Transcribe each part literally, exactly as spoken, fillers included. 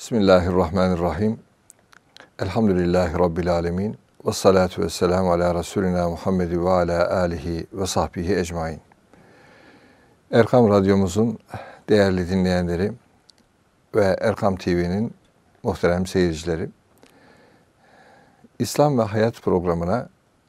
Bismillahirrahmanirrahim. Elhamdülillahi Rabbil alemin. Ve salatu ve selamu ala Resulina Muhammedi ve ala alihi ve sahbihi ecmain. Erkam Radyomuzun değerli dinleyenleri ve Erkam T V'nin muhterem seyircileri, İslam ve Hayat programına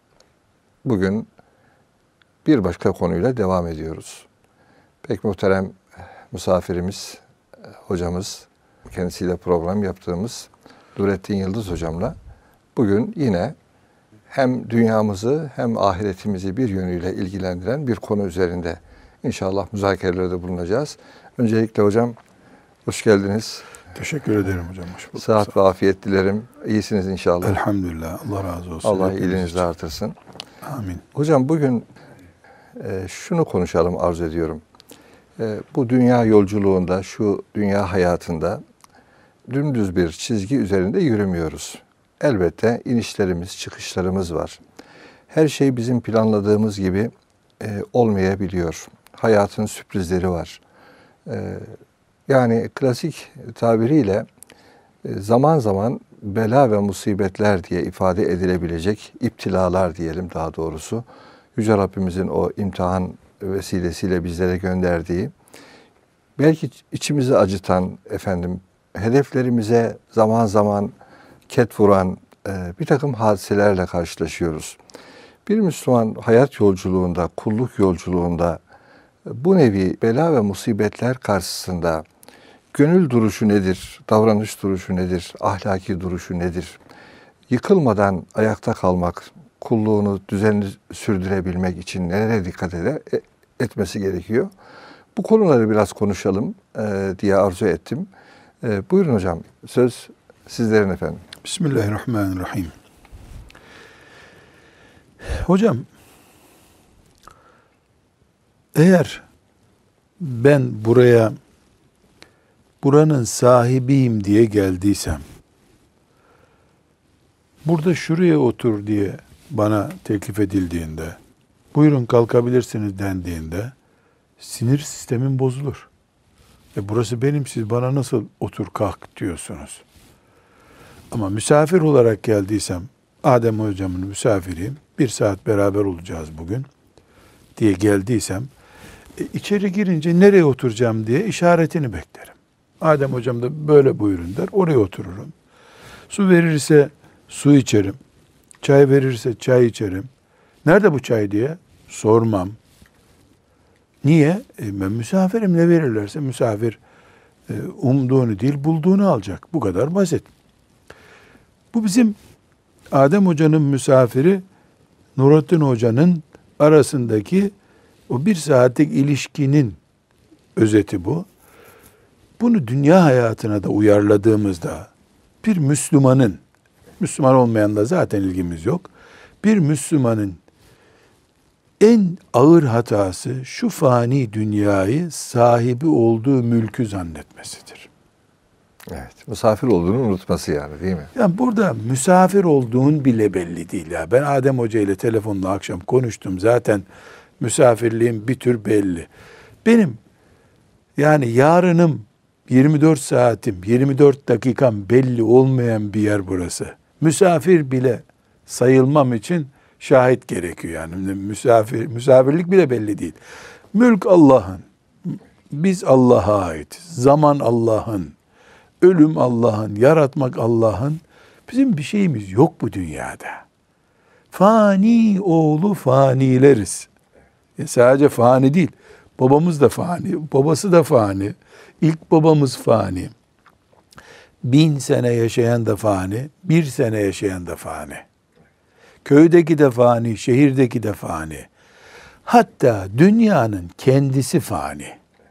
bugün bir başka konuyla devam ediyoruz. Pek muhterem misafirimiz, hocamız, kendisiyle program yaptığımız Nurettin Yıldız hocamla bugün yine hem dünyamızı hem ahiretimizi bir yönüyle ilgilendiren bir konu üzerinde inşallah müzakerelerde bulunacağız. Öncelikle hocam hoş geldiniz. Teşekkür ederim hocam. Hoş bulduk. Sıhhat ve afiyet dilerim. İyisiniz inşallah. Elhamdülillah. Allah razı olsun. Allah iyiliğinizi artırsın. Amin. Hocam bugün e, şunu konuşalım arzu ediyorum. E, bu dünya yolculuğunda, şu dünya hayatında dümdüz bir çizgi üzerinde yürümüyoruz. Elbette inişlerimiz, çıkışlarımız var. Her şey bizim planladığımız gibi e, olmayabiliyor. Hayatın sürprizleri var. E, yani klasik tabiriyle e, zaman zaman bela ve musibetler diye ifade edilebilecek iptilalar diyelim daha doğrusu. Yüce Rabbimizin o imtihan vesilesiyle bizlere gönderdiği, belki içimizi acıtan, efendim, hedeflerimize zaman zaman ket vuran e, bir takım hadiselerle karşılaşıyoruz. Bir Müslüman hayat yolculuğunda, kulluk yolculuğunda e, bu nevi bela ve musibetler karşısında gönül duruşu nedir, davranış duruşu nedir, ahlaki duruşu nedir? Yıkılmadan ayakta kalmak, kulluğunu düzenli sürdürebilmek için nelere dikkat eder, etmesi gerekiyor? Bu konuları biraz konuşalım e, diye arzu ettim. E, buyurun hocam, söz sizlerin efendim. Bismillahirrahmanirrahim. Hocam, eğer ben buraya buranın sahibiyim diye geldiysem, burada şuraya otur diye bana teklif edildiğinde, buyurun kalkabilirsiniz dendiğinde sinir sistemim bozulur. E burası benim, siz bana nasıl otur kalk diyorsunuz. Ama misafir olarak geldiysem, Adem hocamın misafiriyim, bir saat beraber olacağız bugün diye geldiysem, e, içeri girince nereye oturacağım diye işaretini beklerim. Adem hocam da böyle buyurun der, oraya otururum. Su verirse su içerim, çay verirse çay içerim. Nerede bu çay diye sormam. Niye? E ben misafirim, ne verirlerse misafir e, umduğunu değil bulduğunu alacak. Bu kadar basit. Bu bizim Adem Hoca'nın misafiri Nurettin Hoca'nın arasındaki o bir saatlik ilişkinin özeti bu. Bunu dünya hayatına da uyarladığımızda bir Müslümanın, Müslüman olmayan da zaten ilgimiz yok, bir Müslümanın en ağır hatası şu fani dünyayı sahibi olduğu mülkü zannetmesidir. Evet, misafir olduğunu unutması yani, değil mi? Yani burada misafir olduğun bile belli değil ya. Ben Adem Hoca ile telefonla akşam konuştum. Zaten misafirliğim bir tür belli. Benim yani yarınım, yirmi dört saatim, yirmi dört dakikam belli olmayan bir yer burası. Misafir bile sayılmam için şahit gerekiyor yani. Misafir, misafirlik bile belli değil. Mülk Allah'ın. Biz Allah'a ait. Zaman Allah'ın. Ölüm Allah'ın. Yaratmak Allah'ın. Bizim bir şeyimiz yok bu dünyada. Fani oğlu fanileriz. E sadece fani değil. Babamız da fani. Babası da fani. İlk babamız fani. Bin sene yaşayan da fani. Bir sene yaşayan da fani. Köydeki de fani, şehirdeki de fani. Hatta dünyanın kendisi fani.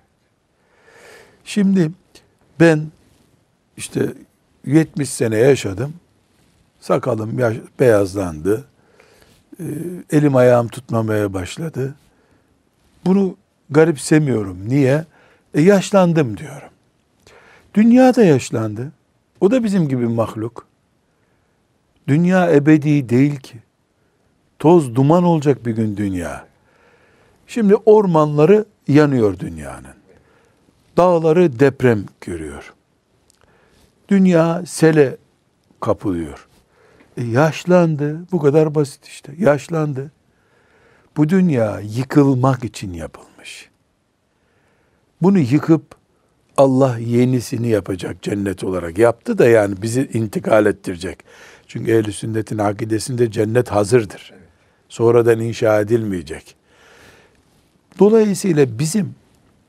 Şimdi ben işte yetmiş sene yaşadım. Sakalım yaş- beyazlandı. Ee, elim ayağım tutmamaya başladı. Bunu garipsemiyorum. Niye? E yaşlandım diyorum. Dünya da yaşlandı. O da bizim gibi mahluk. Dünya ebedi değil ki. Toz duman olacak bir gün dünya. Şimdi ormanları yanıyor dünyanın. Dağları deprem görüyor. Dünya sele kapılıyor. E yaşlandı. Bu kadar basit işte. Yaşlandı. Bu dünya yıkılmak için yapılmış. Bunu yıkıp Allah yenisini yapacak, cennet olarak yaptı da yani bizi intikal ettirecek. Çünkü ehl-i sünnetin akidesinde cennet hazırdır. Sonradan inşa edilmeyecek. Dolayısıyla bizim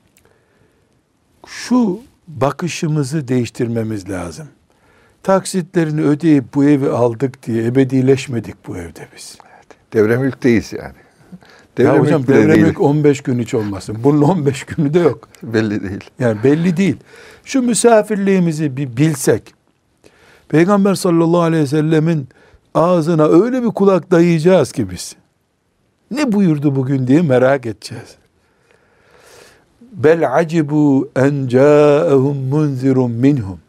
şu bakışımızı değiştirmemiz lazım. Taksitlerini ödeyip bu evi aldık diye ebedileşmedik bu evde biz. Evet. Devre mülkteyiz yani. Ya Devre hocam mülk bile devre değil. mülk on beş gün hiç olmasın. Bunun on beş günü de yok. Belli değil. Yani belli değil. Şu misafirliğimizi bir bilsek, Peygamber sallallahu aleyhi ve sellemin ağzına öyle bir kulak dayayacağız ki biz. Ne buyurdu bugün diye merak edeceğiz. Bel acibu en ca'ehum munzirun minhum.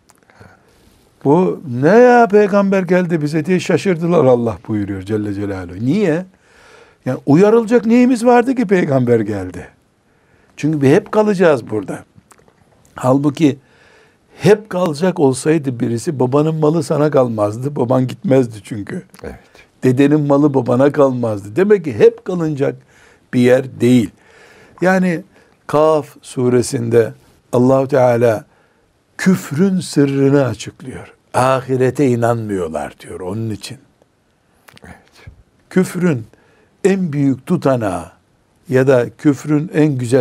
Bu ne ya peygamber geldi bize diye şaşırdılar Allah buyuruyor Celle Celaluhu. Niye? Yani uyarılacak neyimiz vardı ki peygamber geldi? Çünkü bir hep kalacağız burada. Halbuki hep kalacak olsaydı birisi babanın malı sana kalmazdı. Baban gitmezdi çünkü. Evet. Dedenin malı babana kalmazdı. Demek ki hep kalınacak bir yer değil. Yani Kaf suresinde Allah-u Teala küfrün sırrını açıklıyor. Ahirete inanmıyorlar diyor onun için. Evet. Küfrün en büyük tutanağı ya da küfrün en güzel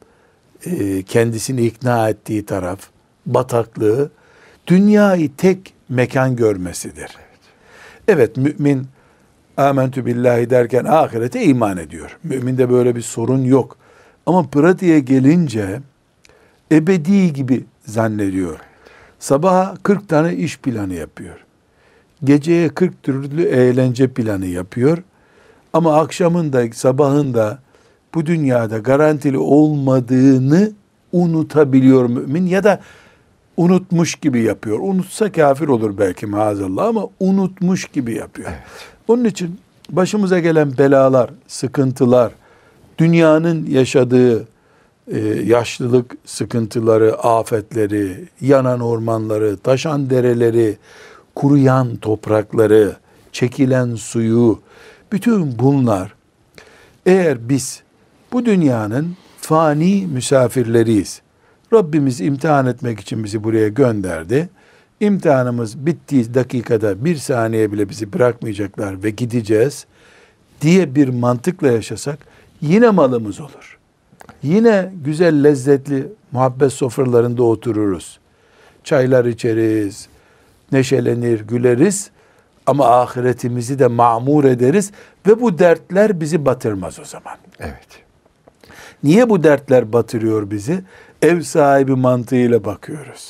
e, kendisini ikna ettiği taraf, bataklığı, dünyayı tek mekan görmesidir. Evet, mümin âmentü billahi derken ahirete iman ediyor. Müminde böyle bir sorun yok. Ama pratiğe gelince ebedi gibi zannediyor. Sabaha kırk tane iş planı yapıyor. Geceye kırk türlü eğlence planı yapıyor. Ama akşamında, sabahında bu dünyada garantili olmadığını unutabiliyor mümin ya da unutmuş gibi yapıyor. Unutsa kafir olur belki maazallah ama unutmuş gibi yapıyor. Evet. Onun için başımıza gelen belalar, sıkıntılar, dünyanın yaşadığı e, yaşlılık sıkıntıları, afetleri, yanan ormanları, taşan dereleri, kuruyan toprakları, çekilen suyu, bütün bunlar eğer biz bu dünyanın fani misafirleriyiz. Rabbimiz imtihan etmek için bizi buraya gönderdi. İmtihanımız bittiği dakikada bir saniye bile bizi bırakmayacaklar ve gideceğiz diye bir mantıkla yaşasak yine malımız olur. Yine güzel lezzetli muhabbet sofralarında otururuz. Çaylar içeriz, neşelenir, güleriz ama ahiretimizi de mamur ederiz ve bu dertler bizi batırmaz o zaman. Evet. Niye bu dertler batırıyor bizi? Ev sahibi mantığıyla bakıyoruz.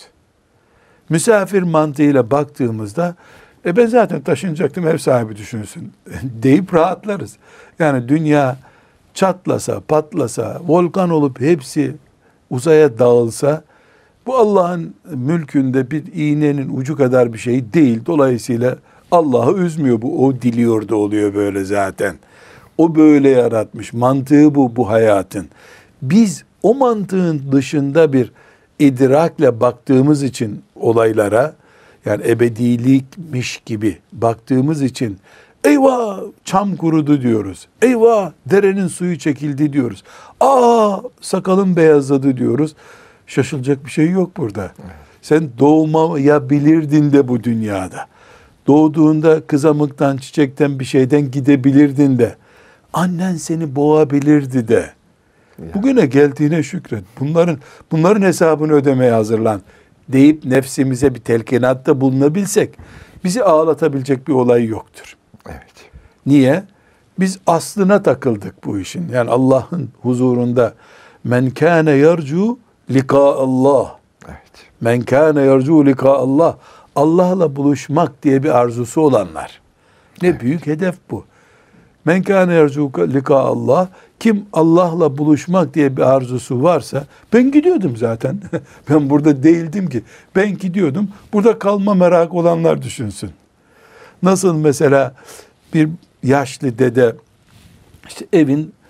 Misafir mantığıyla baktığımızda e ben zaten taşınacaktım, ev sahibi düşünsün deyip rahatlarız. Yani dünya çatlasa, patlasa, volkan olup hepsi uzaya dağılsa bu Allah'ın mülkünde bir iğnenin ucu kadar bir şey değil. Dolayısıyla Allah'ı üzmüyor bu. O diliyor da oluyor böyle zaten. O böyle yaratmış. Mantığı bu, bu hayatın. Biz o mantığın dışında bir idrakle baktığımız için olaylara, yani ebedilikmiş gibi baktığımız için eyvah çam kurudu diyoruz. Eyvah derenin suyu çekildi diyoruz. Aa sakalım beyazladı diyoruz. Şaşılacak bir şey yok burada. Evet. Sen doğmayabilirdin de bu dünyada. Doğduğunda kızamıktan, çiçekten bir şeyden gidebilirdin de. Annen seni boğabilirdi de. Ya. Bugüne geldiğine şükret. Bunların bunların hesabını ödemeye hazırlan deyip nefsimize bir telkinatta bulunabilsek bizi ağlatabilecek bir olay yoktur. Evet. Niye? Biz aslına takıldık bu işin. Yani Allah'ın huzurunda men kâne yercu lika Allah. Evet. Men kâne yercu lika Allah. Allah'la buluşmak diye bir arzusu olanlar. Ne evet. büyük hedef bu. Men kâne yercu lika Allah. Kim Allah'la buluşmak diye bir arzusu varsa, ben gidiyordum zaten. Ben burada değildim ki. Ben gidiyordum. Burada kalma merak olanlar düşünsün. Nasıl mesela bir yaşlı dede işte evin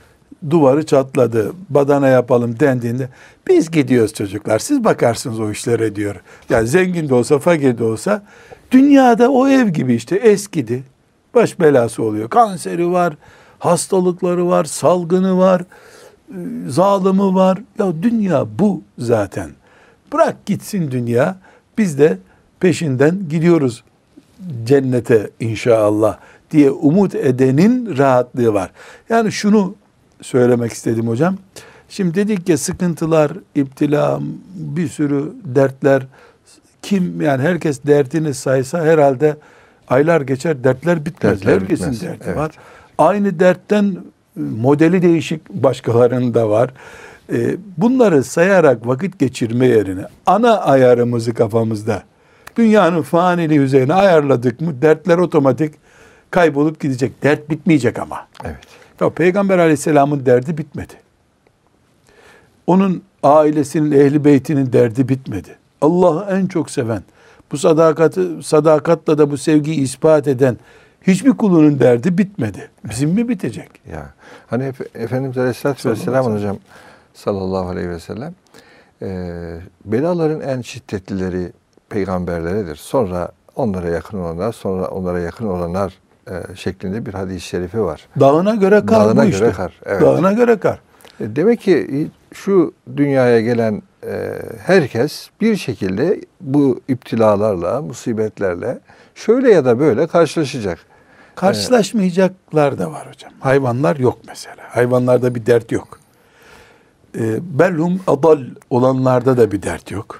duvarı çatladı, badana yapalım dendiğinde biz gidiyoruz çocuklar, siz bakarsınız o işlere diyor. Yani zengin de olsa, fakir de olsa dünyada o ev gibi işte, eskidi. Baş belası oluyor. Kanseri var, hastalıkları var, salgını var, zalimi var. Ya dünya bu zaten. Bırak gitsin dünya. Biz de peşinden gidiyoruz cennete inşallah diye umut edenin rahatlığı var. Yani şunu söylemek istedim hocam. Şimdi dedik ya, sıkıntılar, iptila, bir sürü dertler. Kim yani herkes derdini saysa herhalde aylar geçer, dertler bitmez. Dertler Herkesin bitmez, derdi evet. var. Aynı dertten modeli değişik başkalarında var. Bunları sayarak vakit geçirme yerine ana ayarımızı kafamızda, dünyanın faniliği üzerine ayarladık mı dertler otomatik kaybolup gidecek. Dert bitmeyecek ama. Evet. Ya Peygamber Aleyhisselam'ın derdi bitmedi. Onun ailesinin, ehli beytinin derdi bitmedi. Allah'ı en çok seven, bu sadakati, sadakatla da bu sevgiyi ispat eden hiçbir kulunun derdi bitmedi. Bizim mi bitecek? Ya hani Efe- Efendimiz Aleyhisselatü Vesselam hocam sallallahu aleyhi ve sellem e, belaların en şiddetlileri peygamberleridir. Sonra onlara yakın olanlar, sonra onlara yakın olanlar e, şeklinde bir hadis-i şerifi var. Dağına göre kar Dağına bu göre işte. kar, evet. Dağına göre kar. E, Demek ki şu dünyaya gelen e, herkes bir şekilde bu iptilalarla, musibetlerle şöyle ya da böyle karşılaşacak. Karşılaşmayacaklar da var hocam. Hayvanlar yok mesela. Hayvanlarda bir dert yok. E, belhum adal olanlarda da bir dert yok.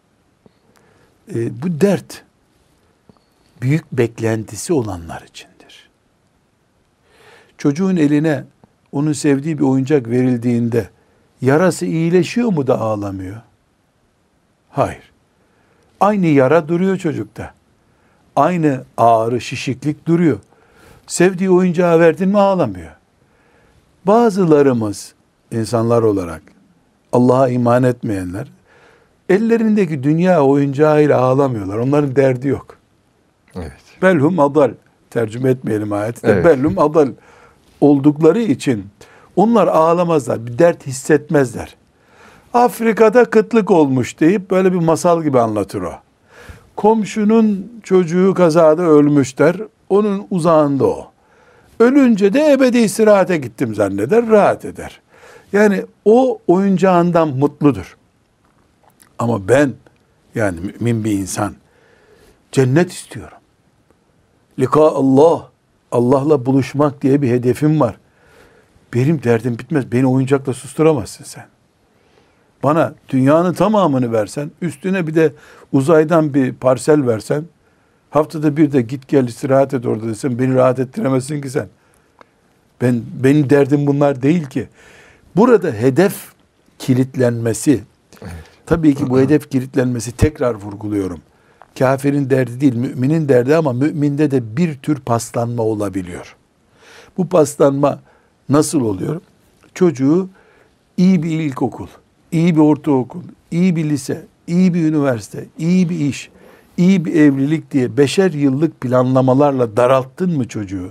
E, bu dert büyük beklentisi olanlar içindir. Çocuğun eline onun sevdiği bir oyuncak verildiğinde yarası iyileşiyor mu da ağlamıyor? Hayır. Aynı yara duruyor çocukta. Aynı ağrı, şişiklik duruyor. Sevdiği oyuncağı verdin mi ağlamıyor. Bazılarımız insanlar olarak, Allah'a iman etmeyenler, ellerindeki dünya oyuncağıyla ağlamıyorlar. Onların derdi yok. Evet. Belhum adal. Tercüme etmeyelim ayeti de. Evet. Belhum adal oldukları için onlar ağlamazlar. Bir dert hissetmezler. Afrika'da kıtlık olmuş deyip böyle bir masal gibi anlatır o. Komşunun çocuğu kazada ölmüş der. Onun uzağında o. Ölünce de ebedi istirahate gittim zanneder, rahat eder. Yani o oyuncağından mutludur. Ama ben, yani mümin bir insan, cennet istiyorum. Lika Allah, Allah'la buluşmak diye bir hedefim var. Benim derdim bitmez. Beni oyuncakla susturamazsın sen. Bana dünyanın tamamını versen, üstüne bir de uzaydan bir parsel versen, haftada bir de git gel istirahat et orada desen, beni rahat ettiremezsin ki sen. Ben, benim derdim bunlar değil ki. Burada hedef kilitlenmesi, evet. Tabii ki bu hedef kilitlenmesi, tekrar vurguluyorum. Kafirin derdi değil, müminin derdi, ama müminde de bir tür paslanma olabiliyor. Bu paslanma nasıl oluyor? Çocuğu iyi bir ilkokul, iyi bir ortaokul, iyi bir lise, iyi bir üniversite, iyi bir iş, iyi bir evlilik diye beşer yıllık planlamalarla daralttın mı çocuğu?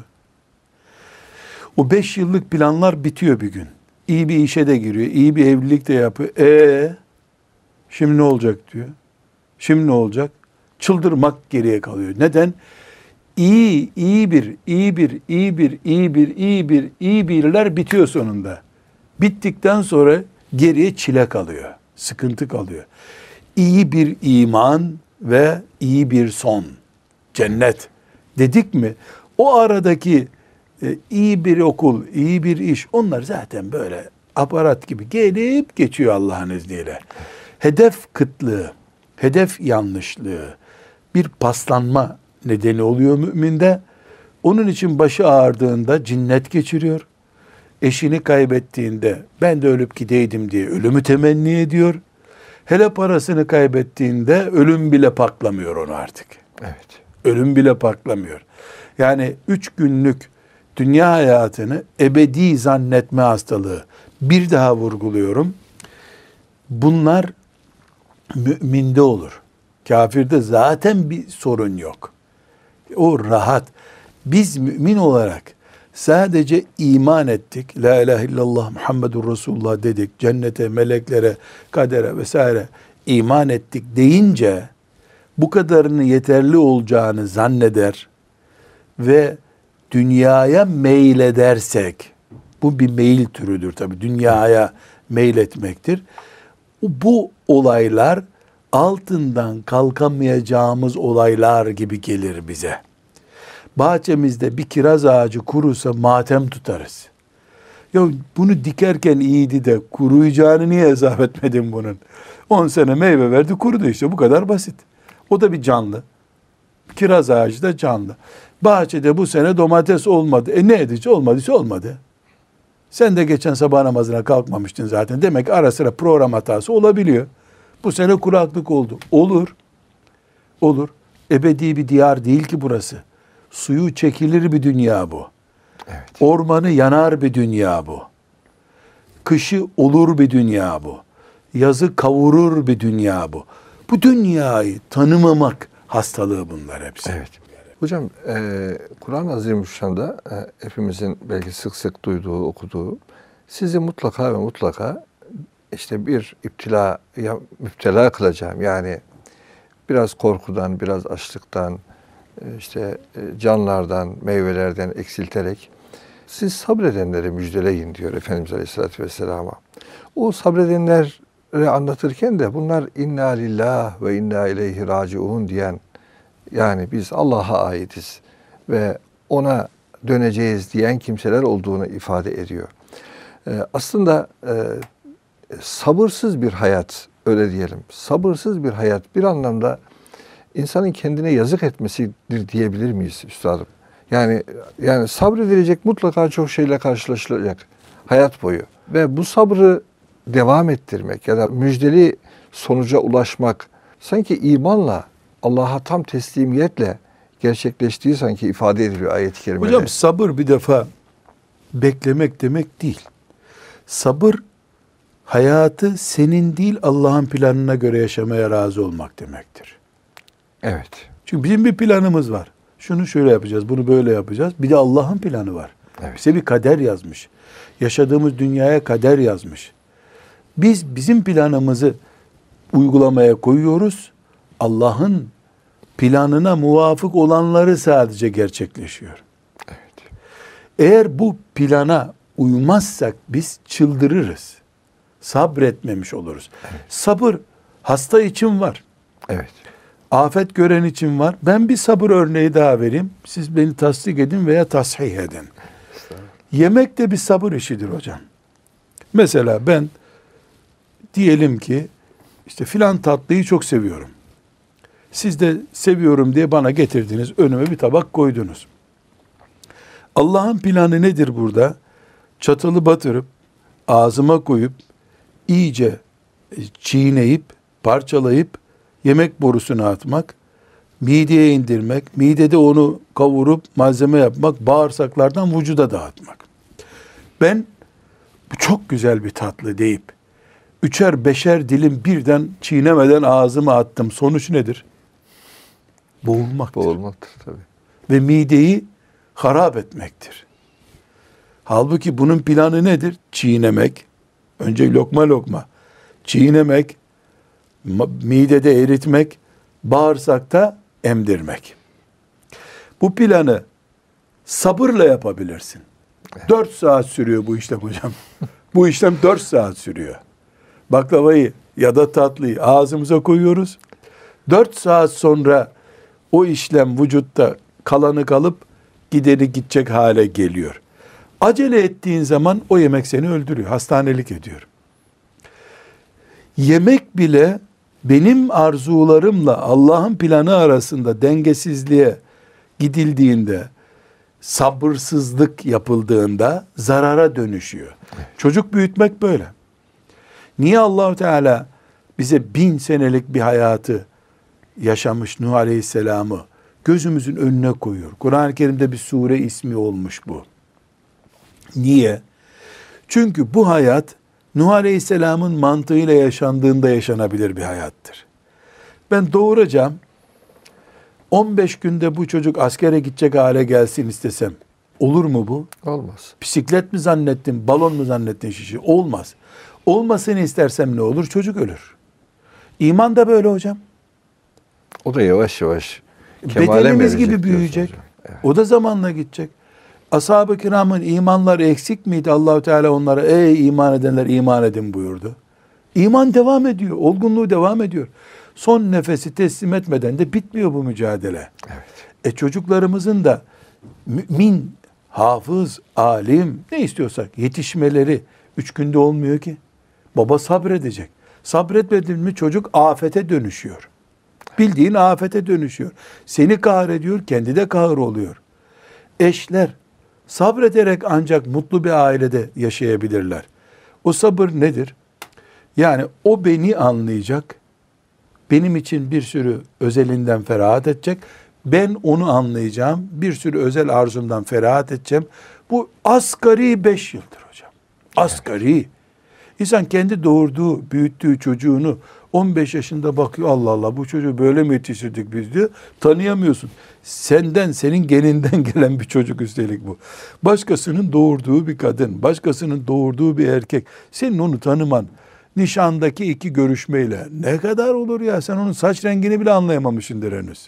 O beş yıllık planlar bitiyor bir gün. İyi bir işe de giriyor, iyi bir evlilik de yapıyor. E şimdi ne olacak diyor. Şimdi ne olacak? Çıldırmak geriye kalıyor. Neden? İyi, iyi bir, iyi bir, iyi bir, iyi bir, iyi bir, iyi birler bitiyor sonunda. Bittikten sonra geriye çile kalıyor. Sıkıntı kalıyor. İyi bir iman ve iyi bir son. Cennet. Dedik mi? O aradaki e, iyi bir okul, iyi bir iş, onlar zaten böyle aparat gibi gelip geçiyor Allah'ın izniyle. Hedef kıtlığı, hedef yanlışlığı, bir paslanma nedeni oluyor müminde. Onun için başı ağrıdığında cinnet geçiriyor. Eşini kaybettiğinde ben de ölüp gideydim diye ölümü temenni ediyor. Hele parasını kaybettiğinde ölüm bile paklamıyor onu artık. Evet. Ölüm bile paklamıyor. Yani üç günlük dünya hayatını ebedi zannetme hastalığı. Bir daha vurguluyorum. Bunlar müminde olur. Kafirde zaten bir sorun yok. O rahat. Biz mümin olarak Sadece iman ettik. La ilahe illallah Muhammedur Resulullah dedik. Cennete, meleklere, kadere vesaire iman ettik deyince bu kadarının yeterli olacağını zanneder ve dünyaya meyledersek, bu bir meyil türüdür tabii, dünyaya meyletmektir. Bu olaylar altından kalkamayacağımız olaylar gibi gelir bize. Bahçemizde bir kiraz ağacı kurusa matem tutarız. Ya bunu dikerken iyiydi de kuruyacağını niye hesap etmedin bunun? on sene meyve verdi, kurudu işte, bu kadar basit. O da bir canlı. Kiraz ağacı da canlı. Bahçede bu sene domates olmadı. E ne edici? Olmadıysa olmadı. Sen de geçen sabah namazına kalkmamıştın zaten. Demek ki ara sıra program hatası olabiliyor. Bu sene kuraklık oldu. Olur. Olur. Ebedi bir diyar değil ki burası. Suyu çekilir bir dünya bu. Evet. Ormanı yanar bir dünya bu. Kışı olur bir dünya bu. Yazı kavurur bir dünya bu. Bu dünyayı tanımamak hastalığı bunlar hepsi. Evet. Hocam, e, Kur'an-ı Azimüşşan'da e, hepimizin belki sık sık duyduğu, okuduğu, sizi mutlaka ve mutlaka işte bir iptila, ya, müptela kılacağım. Yani biraz korkudan, biraz açlıktan, e, işte e, canlardan, meyvelerden eksilterek siz sabredenleri müjdeleyin diyor Efendimiz Aleyhisselatü Vesselam'a. O sabredenleri anlatırken de bunlar inna lillah ve inna ileyhi raciun diyen, yani biz Allah'a aitiz ve ona döneceğiz diyen kimseler olduğunu ifade ediyor. Ee, aslında e, sabırsız bir hayat, öyle diyelim, sabırsız bir hayat bir anlamda insanın kendine yazık etmesidir diyebilir miyiz üstadım? Yani yani sabredilecek mutlaka çok şeyle karşılaşılacak hayat boyu ve bu sabrı devam ettirmek ya da müjdeli sonuca ulaşmak sanki imanla, Allah'a tam teslimiyetle gerçekleştiği sanki ifade ediliyor ayet-i kerimede. Hocam sabır bir defa beklemek demek değil. Sabır hayatı senin değil Allah'ın planına göre yaşamaya razı olmak demektir. Evet. Çünkü bizim bir planımız var. Şunu şöyle yapacağız, bunu böyle yapacağız. Bir de Allah'ın planı var. Evet. Bize bir kader yazmış. Yaşadığımız dünyaya kader yazmış. Biz bizim planımızı uygulamaya koyuyoruz. Allah'ın planına muvafık olanları sadece gerçekleşiyor. Evet. Eğer bu plana uymazsak biz çıldırırız. Sabretmemiş oluruz. Evet. Sabır hasta için var. Evet. Afet gören için var. Ben bir sabır örneği daha vereyim. Siz beni tasdik edin veya tasih edin. Yemek de bir sabır işidir hocam. Mesela ben diyelim ki işte filan tatlıyı çok seviyorum. Siz de seviyorum diye bana getirdiniz. Önüme bir tabak koydunuz. Allah'ın planı nedir burada? Çatalı batırıp ağzıma koyup iyice çiğneyip parçalayıp yemek borusuna atmak, mideye indirmek, midede onu kavurup malzeme yapmak, bağırsaklardan vücuda dağıtmak. Ben bu çok güzel bir tatlı deyip üçer beşer dilim birden çiğnemeden ağzıma attım. Sonuç nedir? Boğulmaktır. Boğulmaktır tabii. Ve mideyi harap etmektir. Halbuki bunun planı nedir? Çiğnemek. Önce lokma lokma. Çiğnemek, midede eritmek, bağırsakta emdirmek. Bu planı sabırla yapabilirsin. Dört saat sürüyor bu işlem hocam. Bu işlem dört saat sürüyor. Baklavayı ya da tatlıyı ağzımıza koyuyoruz. Dört saat sonra o işlem vücutta kalanı kalıp gideri gidecek hale geliyor. Acele ettiğin zaman o yemek seni öldürüyor, hastanelik ediyor. Yemek bile benim arzularımla Allah'ın planı arasında dengesizliğe gidildiğinde, sabırsızlık yapıldığında zarara dönüşüyor. Çocuk büyütmek böyle. Niye Allah-u Teala bize bin senelik bir hayatı yaşamış Nuh Aleyhisselam'ı gözümüzün önüne koyuyor? Kur'an-ı Kerim'de bir sure ismi olmuş bu. Niye? Çünkü bu hayat Nuh Aleyhisselam'ın mantığıyla yaşandığında yaşanabilir bir hayattır. Ben doğuracağım, on beş günde bu çocuk askere gidecek hale gelsin istesem, Olur mu bu? Olmaz. Bisiklet mi zannettin, balon mu zannettin şişi? Olmaz. Olmasını istersem ne olur? Çocuk ölür. İman da böyle hocam. O da yavaş yavaş kemale Bedenimiz erecek gibi diyorsun büyüyecek. hocam. Evet. O da zamanla gidecek. Ashab-ı kiramın imanları eksik miydi? Allahu Teala onlara ey iman edenler iman edin buyurdu. İman devam ediyor. Olgunluğu devam ediyor. Son nefesi teslim etmeden de bitmiyor bu mücadele. Evet. E çocuklarımızın da mümin, hafız, alim ne istiyorsak yetişmeleri üç günde olmuyor ki. Baba sabredecek. Sabretmedin mi çocuk afete dönüşüyor. Bildiğin afete dönüşüyor. Seni kahrediyor, kendi de kahroluyor. Eşler sabrederek ancak mutlu bir ailede yaşayabilirler. O sabır nedir? Yani o beni anlayacak, benim için bir sürü özelinden ferahat edecek, ben onu anlayacağım, bir sürü özel arzumdan ferahat edeceğim. Bu asgari beş yıldır hocam. Asgari. İnsan kendi doğurduğu, büyüttüğü çocuğunu on beş yaşında bakıyor, Allah Allah bu çocuğu böyle mi yetiştirdik biz diyor. Tanıyamıyorsun. Senden, senin geninden gelen bir çocuk üstelik bu. Başkasının doğurduğu bir kadın, başkasının doğurduğu bir erkek. Senin onu tanıman, nişandaki iki görüşmeyle ne kadar olur ya? Sen onun saç rengini bile anlayamamışsındır henüz.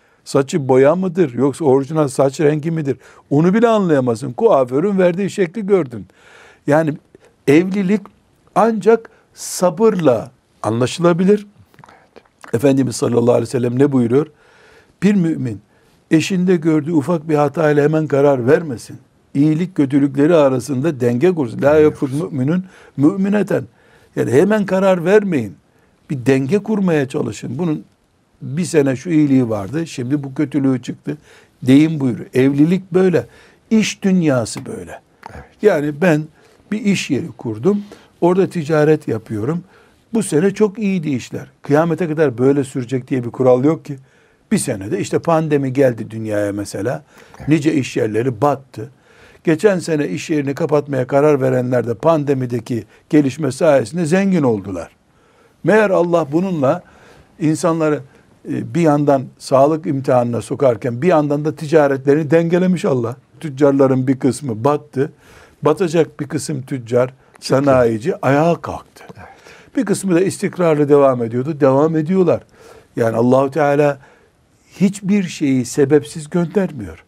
Saçı boya mıdır yoksa orijinal saç rengi midir? Onu bile anlayamazsın. Kuaförün verdiği şekli gördün. Yani evlilik ancak sabırla anlaşılabilir. Efendimiz sallallahu aleyhi ve sellem ne buyuruyor? Bir mümin eşinde gördüğü ufak bir hatayla hemen karar vermesin. İyilik kötülükleri arasında denge kursun. La yapul müminün mümineten. Yani hemen karar vermeyin. Bir denge kurmaya çalışın. Bunun bir sene şu iyiliği vardı, şimdi bu kötülüğü çıktı. Deyim buyuruyor. Evlilik böyle. İş dünyası böyle. Evet. Yani ben bir iş yeri kurdum. Orada ticaret yapıyorum. Bu sene çok iyiydi işler. Kıyamete kadar böyle sürecek diye bir kural yok ki. Bir senede işte pandemi geldi dünyaya mesela. Evet. Nice iş yerleri battı. Geçen sene iş yerini kapatmaya karar verenler de pandemideki gelişme sayesinde zengin oldular. Meğer Allah bununla insanları bir yandan sağlık imtihanına sokarken bir yandan da ticaretlerini dengelemiş Allah. Tüccarların bir kısmı battı. Batacak bir kısım tüccar, sanayici ayağa kalktı. Evet. Bir kısmı da istikrarlı devam ediyordu. Devam ediyorlar. Yani Allahu Teala hiçbir şeyi sebepsiz göndermiyor.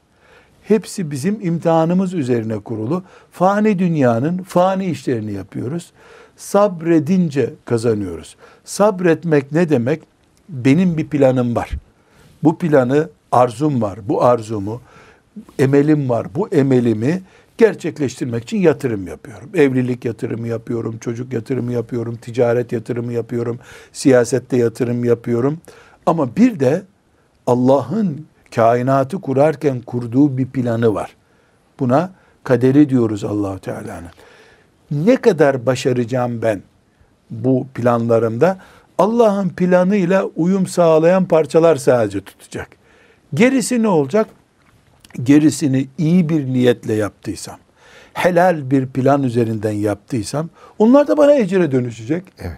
Hepsi bizim imtihanımız üzerine kurulu. Fani dünyanın fani işlerini yapıyoruz. Sabredince kazanıyoruz. Sabretmek ne demek? Benim bir planım var. Bu planı, arzum var. Bu arzumu, emelim var. Bu emelimi gerçekleştirmek için yatırım yapıyorum. Evlilik yatırımı yapıyorum, çocuk yatırımı yapıyorum, ticaret yatırımı yapıyorum, siyasette yatırım yapıyorum. Ama bir de Allah'ın kainatı kurarken kurduğu bir planı var. Buna kaderi diyoruz Allah-u Teala'nın. Ne kadar başaracağım ben bu planlarımda? Allah'ın planıyla uyum sağlayan parçalar sadece tutacak. Gerisi ne olacak? Gerisini iyi bir niyetle yaptıysam, helal bir plan üzerinden yaptıysam, onlar da bana ecre dönüşecek. Evet.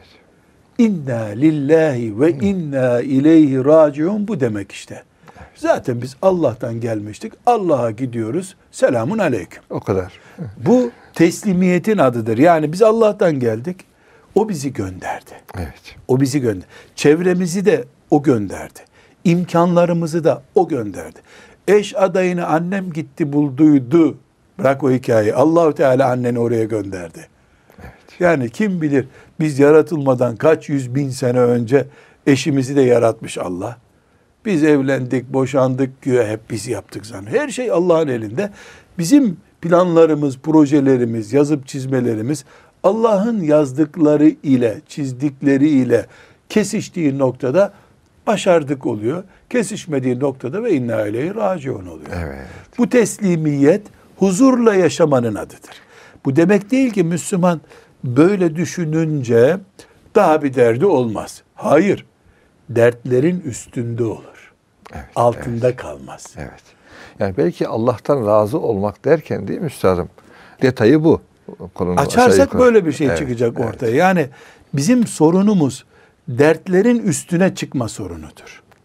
İnna lillahi ve inna ileyhi raciun, bu demek işte. Evet. Zaten biz Allah'tan gelmiştik. Allah'a gidiyoruz. Selamun aleyküm. O kadar. Bu teslimiyetin adıdır. Yani biz Allah'tan geldik. O bizi gönderdi. Evet. O bizi gönderdi. Çevremizi de o gönderdi. İmkanlarımızı da o gönderdi. Eş adayını annem gitti bulduydu. Bırak o hikayeyi. Allah-u Teala anneni oraya gönderdi. Evet. Yani kim bilir biz yaratılmadan kaç yüz bin sene önce eşimizi de yaratmış Allah. Biz evlendik, boşandık, güya hep biz yaptık zannediyor. Her şey Allah'ın elinde. Bizim planlarımız, projelerimiz, yazıp çizmelerimiz Allah'ın yazdıkları ile, çizdikleri ile kesiştiği noktada başardık oluyor. Kesişmediği noktada ve inna ileyhi raciun oluyor. Evet. Bu teslimiyet huzurla yaşamanın adıdır. Bu demek değil ki Müslüman böyle düşününce daha bir derdi olmaz. Hayır. Dertlerin üstünde olur. Evet, altında evet. kalmaz. Evet. Yani belki Allah'tan razı olmak derken değil mi üstadım? Detayı bu. Konunun Açarsak böyle bir şey evet, çıkacak ortaya. Evet. Yani bizim sorunumuz dertlerin üstüne çıkma sorunudur.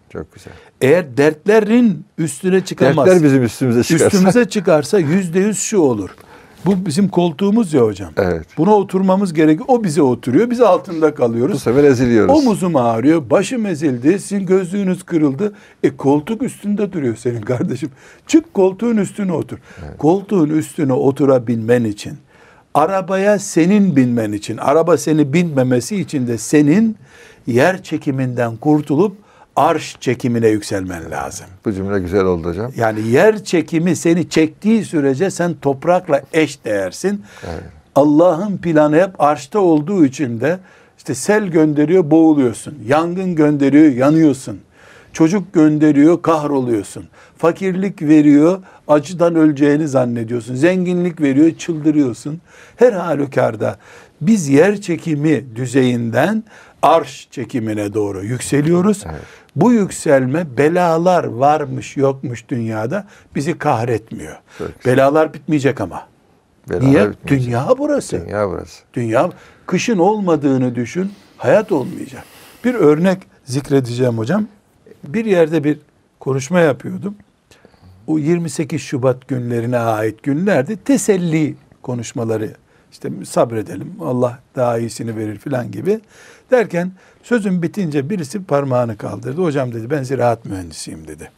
Çok güzel. Eğer dertlerin üstüne çıkamaz. Dertler bizim üstümüze çıkarsa. Üstümüze çıkarsa yüzde yüz şu olur. Bu bizim koltuğumuz ya hocam. Evet. Buna oturmamız gerekiyor. O bize oturuyor. Biz altında kalıyoruz. Bu sefer eziliyoruz. Omuzum ağrıyor. Başım ezildi. Sizin gözlüğünüz kırıldı. E koltuk üstünde duruyor senin kardeşim. Çık koltuğun üstüne otur. Evet. Koltuğun üstüne oturabilmen için, arabaya senin binmen için, araba seni binmemesi için de senin yer çekiminden kurtulup arş çekimine yükselmen lazım. Bu cümle güzel oldu hocam. Yani yer çekimi seni çektiği sürece sen toprakla eş değersin. Evet. Allah'ın planı hep arşta olduğu için de işte sel gönderiyor, boğuluyorsun. Yangın gönderiyor, yanıyorsun. Çocuk gönderiyor, kahroluyorsun. Fakirlik veriyor, acıdan öleceğini zannediyorsun. Zenginlik veriyor, çıldırıyorsun. Her halükarda biz yer çekimi düzeyinden arş çekimine doğru yükseliyoruz. Evet. Bu yükselme belalar varmış yokmuş dünyada bizi kahretmiyor. Çok belalar bitmeyecek ama. Belalar Niye? Bitmeyecek. Dünya burası. Dünya burası. Dünya, kışın olmadığını düşün, hayat olmayacak. Bir örnek zikredeceğim hocam. Bir yerde bir konuşma yapıyordum. O yirmi sekiz Şubat günlerine ait günlerde teselli konuşmaları, işte sabredelim, Allah daha iyisini verir filan gibi derken sözüm bitince birisi parmağını kaldırdı. Hocam dedi, ben ziraat mühendisiyim dedi.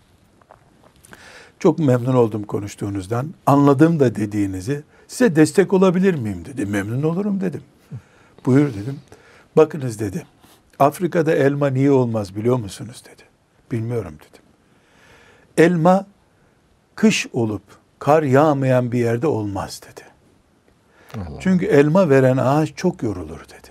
Çok memnun oldum konuştuğunuzdan. Anladım da dediğinizi. Size destek olabilir miyim dedi. Memnun olurum dedim. Buyur dedim. Bakınız dedi. Afrika'da elma niye olmaz biliyor musunuz dedi. Bilmiyorum dedim. Elma kış olup kar yağmayan bir yerde olmaz dedi. Allah. Çünkü elma veren ağaç çok yorulur dedi.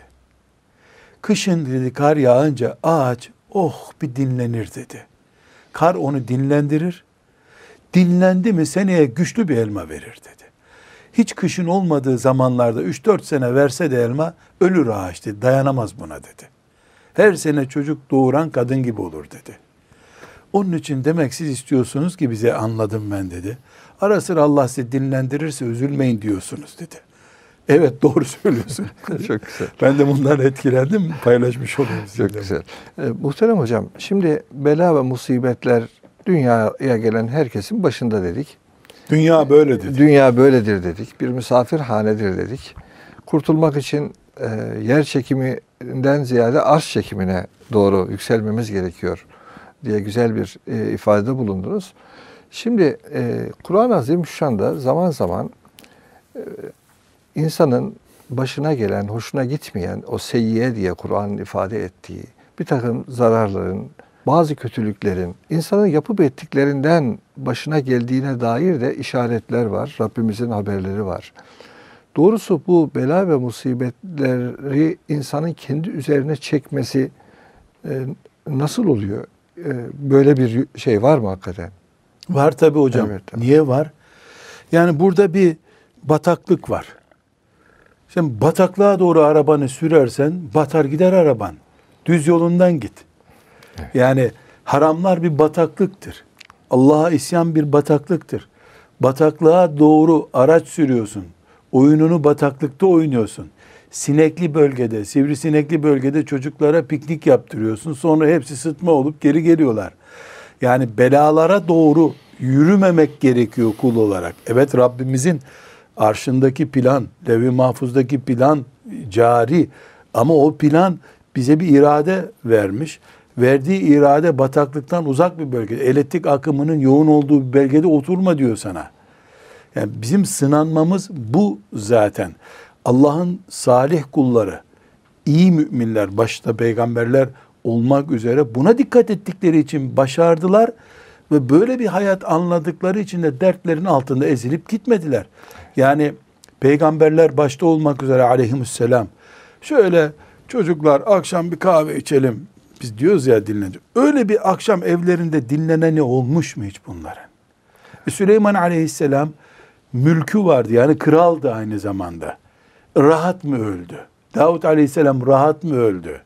Kışın dedi kar yağınca ağaç oh bir dinlenir dedi. Kar onu dinlendirir. Dinlendi mi seneye güçlü bir elma verir dedi. Hiç kışın olmadığı zamanlarda üç dört sene verse de elma ölür ağaç dedi. Dayanamaz buna dedi. Her sene çocuk doğuran kadın gibi olur dedi. Onun için demek siz istiyorsunuz ki bize anladım ben dedi. Ara sıra Allah sizi dinlendirirse üzülmeyin diyorsunuz dedi. Evet doğru söylüyorsun. Çok güzel. Ben de bundan etkilendim, paylaşmış olayım sizinle. Çok güzel. Ee, muhterem hocam, şimdi bela ve musibetler dünyaya gelen herkesin başında dedik. Dünya böyledir. Dünya böyledir dedik. Bir misafirhanedir dedik. Kurtulmak için e, yer çekiminden ziyade arş çekimine doğru yükselmemiz gerekiyor diye güzel bir e, ifadede bulundunuz. Şimdi e, Kur'an-ı Azimüşşan'da zaman zaman e, insanın başına gelen, hoşuna gitmeyen o seyyiye diye Kur'an'ın ifade ettiği bir takım zararların, bazı kötülüklerin insanın yapıp ettiklerinden başına geldiğine dair de işaretler var. Rabbimizin haberleri var. Doğrusu bu bela ve musibetleri insanın kendi üzerine çekmesi e, nasıl oluyor? E, böyle bir şey var mı hakikaten? Var tabii hocam. Evet, tamam. Niye var? Yani burada bir bataklık var. Sen bataklığa doğru arabanı sürersen batar gider araban. Düz yolundan git. Evet. Yani haramlar bir bataklıktır. Allah'a isyan bir bataklıktır. Bataklığa doğru araç sürüyorsun. Oyununu bataklıkta oynuyorsun. Sinekli bölgede, sivrisinekli bölgede çocuklara piknik yaptırıyorsun. Sonra hepsi sıtma olup geri geliyorlar. Yani belalara doğru yürümemek gerekiyor kul olarak. Evet, Rabbimizin arşındaki plan, Levh-i Mahfuz'daki plan cari. Ama o plan bize bir irade vermiş. Verdiği irade bataklıktan uzak bir bölgede, elektrik akımının yoğun olduğu bir bölgede oturma diyor sana. Yani bizim sınanmamız bu zaten. Allah'ın salih kulları, iyi müminler, başta peygamberler olmak üzere buna dikkat ettikleri için başardılar ve böyle bir hayat anladıkları için de dertlerin altında ezilip gitmediler. Yani peygamberler başta olmak üzere aleyhisselam şöyle çocuklar akşam bir kahve içelim, biz diyoruz ya dinlenince. Öyle bir akşam evlerinde dinleneni olmuş mu hiç bunların? E Süleyman aleyhisselam mülkü vardı, yani kraldı aynı zamanda. Rahat mı öldü? Davut aleyhisselam rahat mı öldü?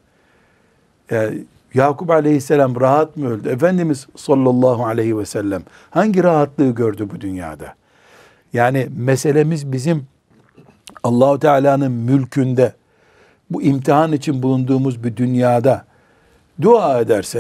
Yani Yakup aleyhisselam rahat mı öldü? Efendimiz sallallahu aleyhi ve sellem hangi rahatlığı gördü bu dünyada? Yani meselemiz bizim Allah-u Teala'nın mülkünde, bu imtihan için bulunduğumuz bir dünyada dua edersek,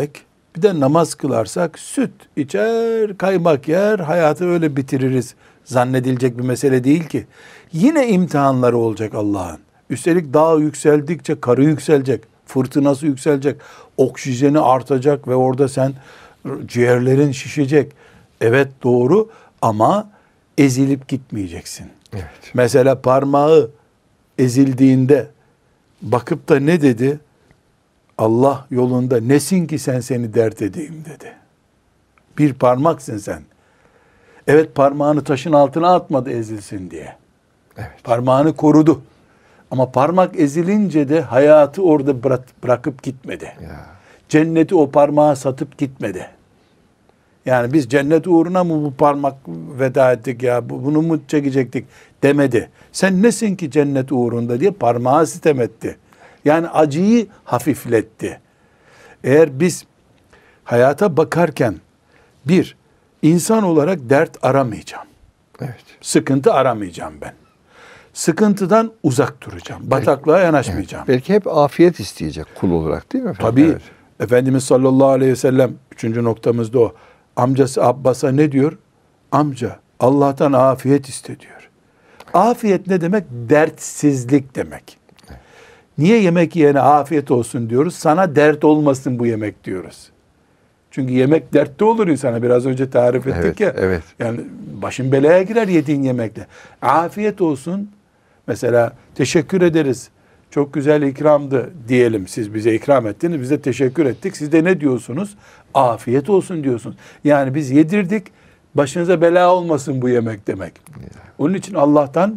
Bir de namaz kılarsak süt içer, kaymak yer, hayatı öyle bitiririz. Zannedilecek bir mesele değil ki. Yine imtihanları olacak Allah'ın. Üstelik dağ yükseldikçe karı yükselecek, fırtınası yükselecek, oksijeni artacak ve orada sen ciğerlerin şişecek. Evet doğru ama ezilip gitmeyeceksin. Evet. Mesela parmağı ezildiğinde bakıp da ne dedi? Allah yolunda nesin ki sen seni dert edeyim dedi. Bir parmaksın sen. Evet parmağını taşın altına atmadı ezilsin diye. Evet. Parmağını korudu. Ama parmak ezilince de hayatı orada bırak, bırakıp gitmedi. Ya. Cenneti o parmağa satıp gitmedi. Yani biz cennet uğruna mı bu parmak veda ettik ya, bunu mu çekecektik demedi. Sen nesin ki cennet uğrunda diye parmağı sitem etti. Yani acıyı hafifletti. Eğer biz hayata bakarken bir, insan olarak dert aramayacağım. Evet. Sıkıntı aramayacağım ben. Sıkıntıdan uzak duracağım. Bataklığa yanaşmayacağım. Evet. Belki hep afiyet isteyecek kul olarak değil mi efendim? Tabii. Evet. Efendimiz sallallahu aleyhi ve sellem üçüncü noktamızda o. Amcası Abbas'a ne diyor? Amca Allah'tan afiyet iste diyor. Afiyet ne demek? Dertsizlik demek. Niye yemek yiyene afiyet olsun diyoruz? Sana dert olmasın bu yemek diyoruz. Çünkü yemek dertte olur insana. Biraz önce tarif ettik Evet, ya. evet. Yani başın belaya girer yediğin yemekle. Afiyet olsun. Mesela teşekkür ederiz. Çok güzel ikramdı diyelim. Siz bize ikram ettiniz. Biz de teşekkür ettik. Siz de ne diyorsunuz? Afiyet olsun diyorsunuz. Yani biz yedirdik. Başınıza bela olmasın bu yemek demek. Onun için Allah'tan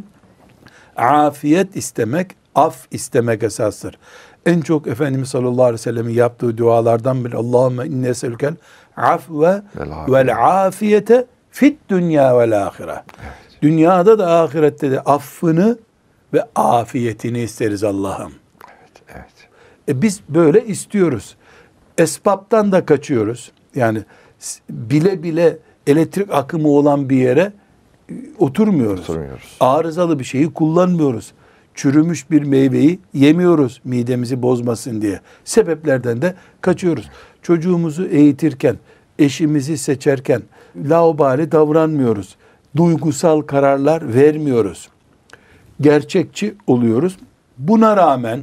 afiyet istemek, af istemek esastır. En çok Efendimiz sallallahu aleyhi ve sellem'in yaptığı dualardan biri Allahümme inne eselükel afve vel afiyete fit dünya vel ahire. Dünyada da ahirette de affını ve afiyetini isteriz Allah'ım. Evet, evet. E biz böyle istiyoruz. Esbaptan da kaçıyoruz. Yani bile bile elektrik akımı olan bir yere oturmuyoruz. Oturmuyoruz. Arızalı bir şeyi kullanmıyoruz. Çürümüş bir meyveyi yemiyoruz midemizi bozmasın diye. Sebeplerden de kaçıyoruz. Çocuğumuzu eğitirken, eşimizi seçerken laubali davranmıyoruz. Duygusal kararlar vermiyoruz. Gerçekçi oluyoruz. Buna rağmen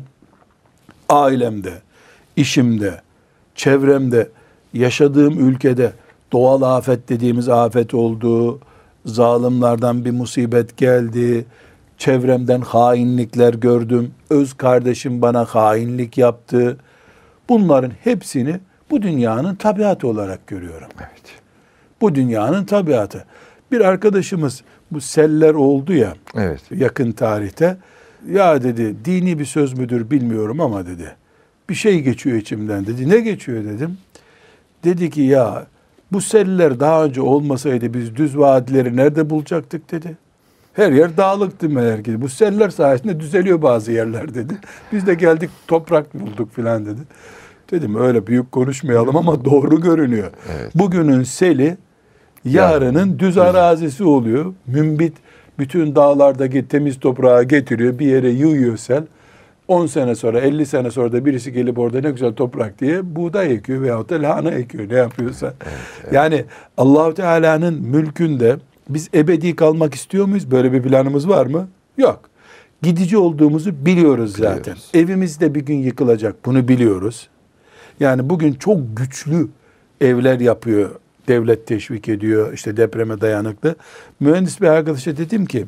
ailemde, işimde, çevremde, yaşadığım ülkede doğal afet dediğimiz afet oldu, zalimlerden bir musibet geldi, çevremden hainlikler gördüm, öz kardeşim bana hainlik yaptı. Bunların hepsini bu dünyanın tabiatı olarak görüyorum. Evet. Bu dünyanın tabiatı. Bir arkadaşımız bu seller oldu ya Evet. yakın tarihte. Ya dedi dini bir söz müdür bilmiyorum ama dedi. Bir şey geçiyor içimden dedi. Ne geçiyor dedim. Dedi ki ya bu seller daha önce olmasaydı biz düz vadileri nerede bulacaktık dedi. Her yer dağlıktı meğer ki. Bu seller sayesinde düzeliyor bazı yerler dedi. Biz de geldik toprak bulduk filan dedi. Dedim öyle büyük konuşmayalım ama doğru görünüyor. Evet. Bugünün seli yarının düz arazisi oluyor. Mümbit bütün dağlardaki temiz toprağı getiriyor. Bir yere yığıyor sel. on sene sonra, elli sene sonra da birisi gelip orada ne güzel toprak diye buğday ekiyor veyahut da lahana ekiyor ne yapıyorsa. Evet, evet. Yani Allah-u Teala'nın mülkünde biz ebedi kalmak istiyor muyuz? Böyle bir planımız var mı? Yok. Gidici olduğumuzu biliyoruz zaten. Biliyoruz. Evimiz de bir gün yıkılacak. Bunu biliyoruz. Yani bugün çok güçlü evler yapıyor. Devlet teşvik ediyor. İşte depreme dayanıklı. Mühendis bir arkadaşa dedim ki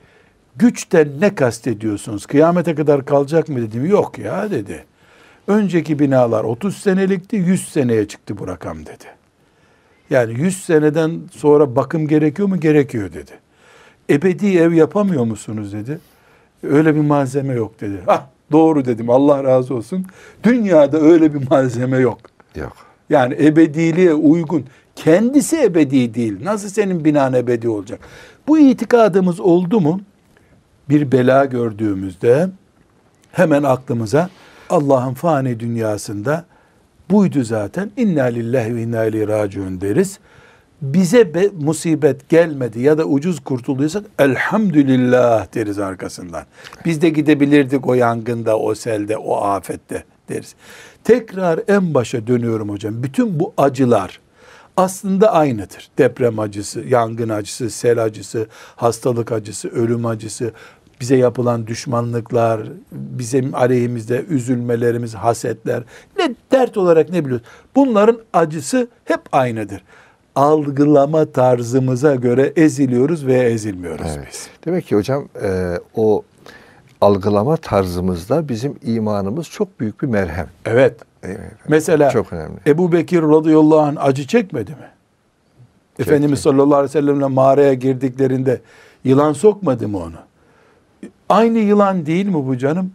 güçten ne kastediyorsunuz? Kıyamete kadar kalacak mı dedim. Yok ya dedi. Önceki binalar otuz senelikti, yüz seneye çıktı bu rakam dedi. Yani yüz seneden sonra bakım gerekiyor mu? Gerekiyor dedi. Ebedi ev yapamıyor musunuz dedi. Öyle bir malzeme yok dedi. Ah doğru dedim Allah razı olsun. Dünyada öyle bir malzeme yok. Yok. Yani ebediliğe uygun. Kendisi ebedi değil. Nasıl senin binan ebedi olacak? Bu itikadımız oldu mu? Bir bela gördüğümüzde hemen aklımıza Allah'ın fani dünyasında buydu zaten. İnna lillahi ve inna ileyhi raciun deriz. Bize be, musibet gelmedi ya da ucuz kurtulduysak elhamdülillah deriz arkasından. Biz de gidebilirdik o yangında, o selde, o afette deriz. Tekrar en başa dönüyorum hocam. Bütün bu acılar aslında aynıdır. Deprem acısı, yangın acısı, sel acısı, hastalık acısı, ölüm acısı, bize yapılan düşmanlıklar, bizim aleyhimizde üzülmelerimiz, hasetler, ne dert olarak ne biliyoruz? Bunların acısı hep aynıdır. Algılama tarzımıza göre eziliyoruz veya ezilmiyoruz Evet. biz. Demek ki hocam e, o algılama tarzımızda bizim imanımız çok büyük bir merhem. Evet. Evet. Mesela Çok önemli. Ebu Bekir radıyallahu anh acı çekmedi mi? Efendimiz sallallahu aleyhi ve sellemle mağaraya girdiklerinde yılan sokmadı mı onu? Aynı yılan değil mi bu canım?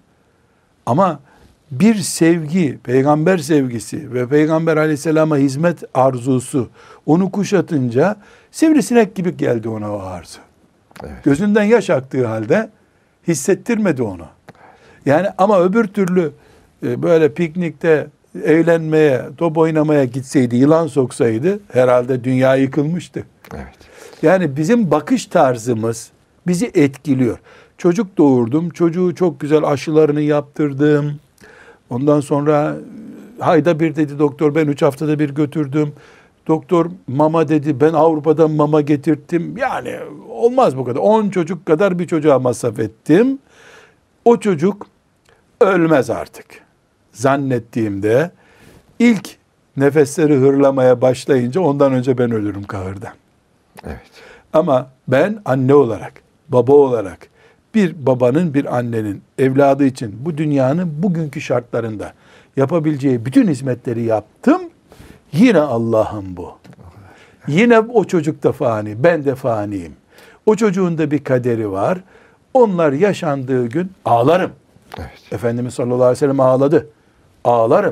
Ama bir sevgi, peygamber sevgisi ve peygamber aleyhisselama hizmet arzusu onu kuşatınca sivrisinek gibi geldi ona o arzu. Evet. Gözünden yaş aktığı halde hissettirmedi onu. Yani ama öbür türlü e, böyle piknikte eğlenmeye, top oynamaya gitseydi, yılan soksaydı herhalde dünya yıkılmıştı. Evet. Yani bizim bakış tarzımız bizi etkiliyor. Çocuk doğurdum, çocuğu çok güzel aşılarını yaptırdım. Ondan sonra hayda bir dedi doktor, ben üç haftada bir götürdüm. Doktor mama dedi, ben Avrupa'dan mama getirttim. Yani olmaz bu kadar. on çocuk kadar bir çocuğa masraf ettim. O çocuk ölmez artık. Zannettiğimde ilk nefesleri hırlamaya başlayınca ondan önce ben ölürüm kahırdan. Evet. Ama ben anne olarak, baba olarak bir babanın, bir annenin evladı için bu dünyanın bugünkü şartlarında yapabileceği bütün hizmetleri yaptım. Yine Allah'ım bu. Yine o çocuk da fani, ben de faniyim. O çocuğun da bir kaderi var. Onlar yaşandığı gün ağlarım. Evet. Efendimiz sallallahu aleyhi ve sellem ağladı. Ağlarım.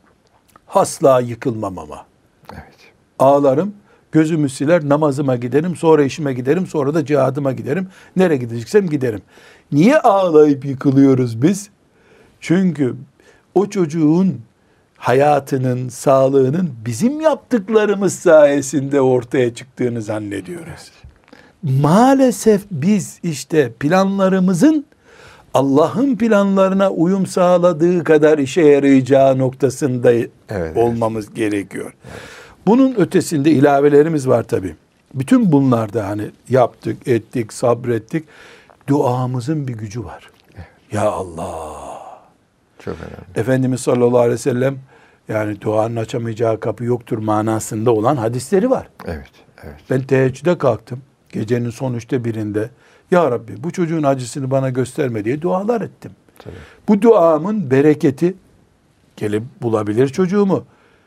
Asla yıkılmam ama. Evet. Ağlarım. Gözümü siler, namazıma giderim, sonra işime giderim, sonra da cihadıma giderim. Nereye gideceksem giderim. Niye ağlayıp yıkılıyoruz biz? Çünkü o çocuğun hayatının, sağlığının bizim yaptıklarımız sayesinde ortaya çıktığını zannediyoruz. Maalesef biz işte planlarımızın Allah'ın planlarına uyum sağladığı kadar işe yarayacağı noktasında Evet, olmamız evet. gerekiyor. Evet. Bunun ötesinde ilavelerimiz var tabii. Bütün bunlarda hani yaptık, ettik, sabrettik. Duamızın bir gücü var. Evet. Ya Allah. Çok önemli. Efendimiz sallallahu aleyhi ve sellem yani duanın açamayacağı kapı yoktur manasında olan hadisleri var. Evet, evet. Ben teheccüde kalktım. Gecenin son üçte birinde. Ya Rabbi bu çocuğun acısını bana gösterme diye dualar ettim. Tabii. Bu duamın bereketi gelip bulabilir çocuğumu.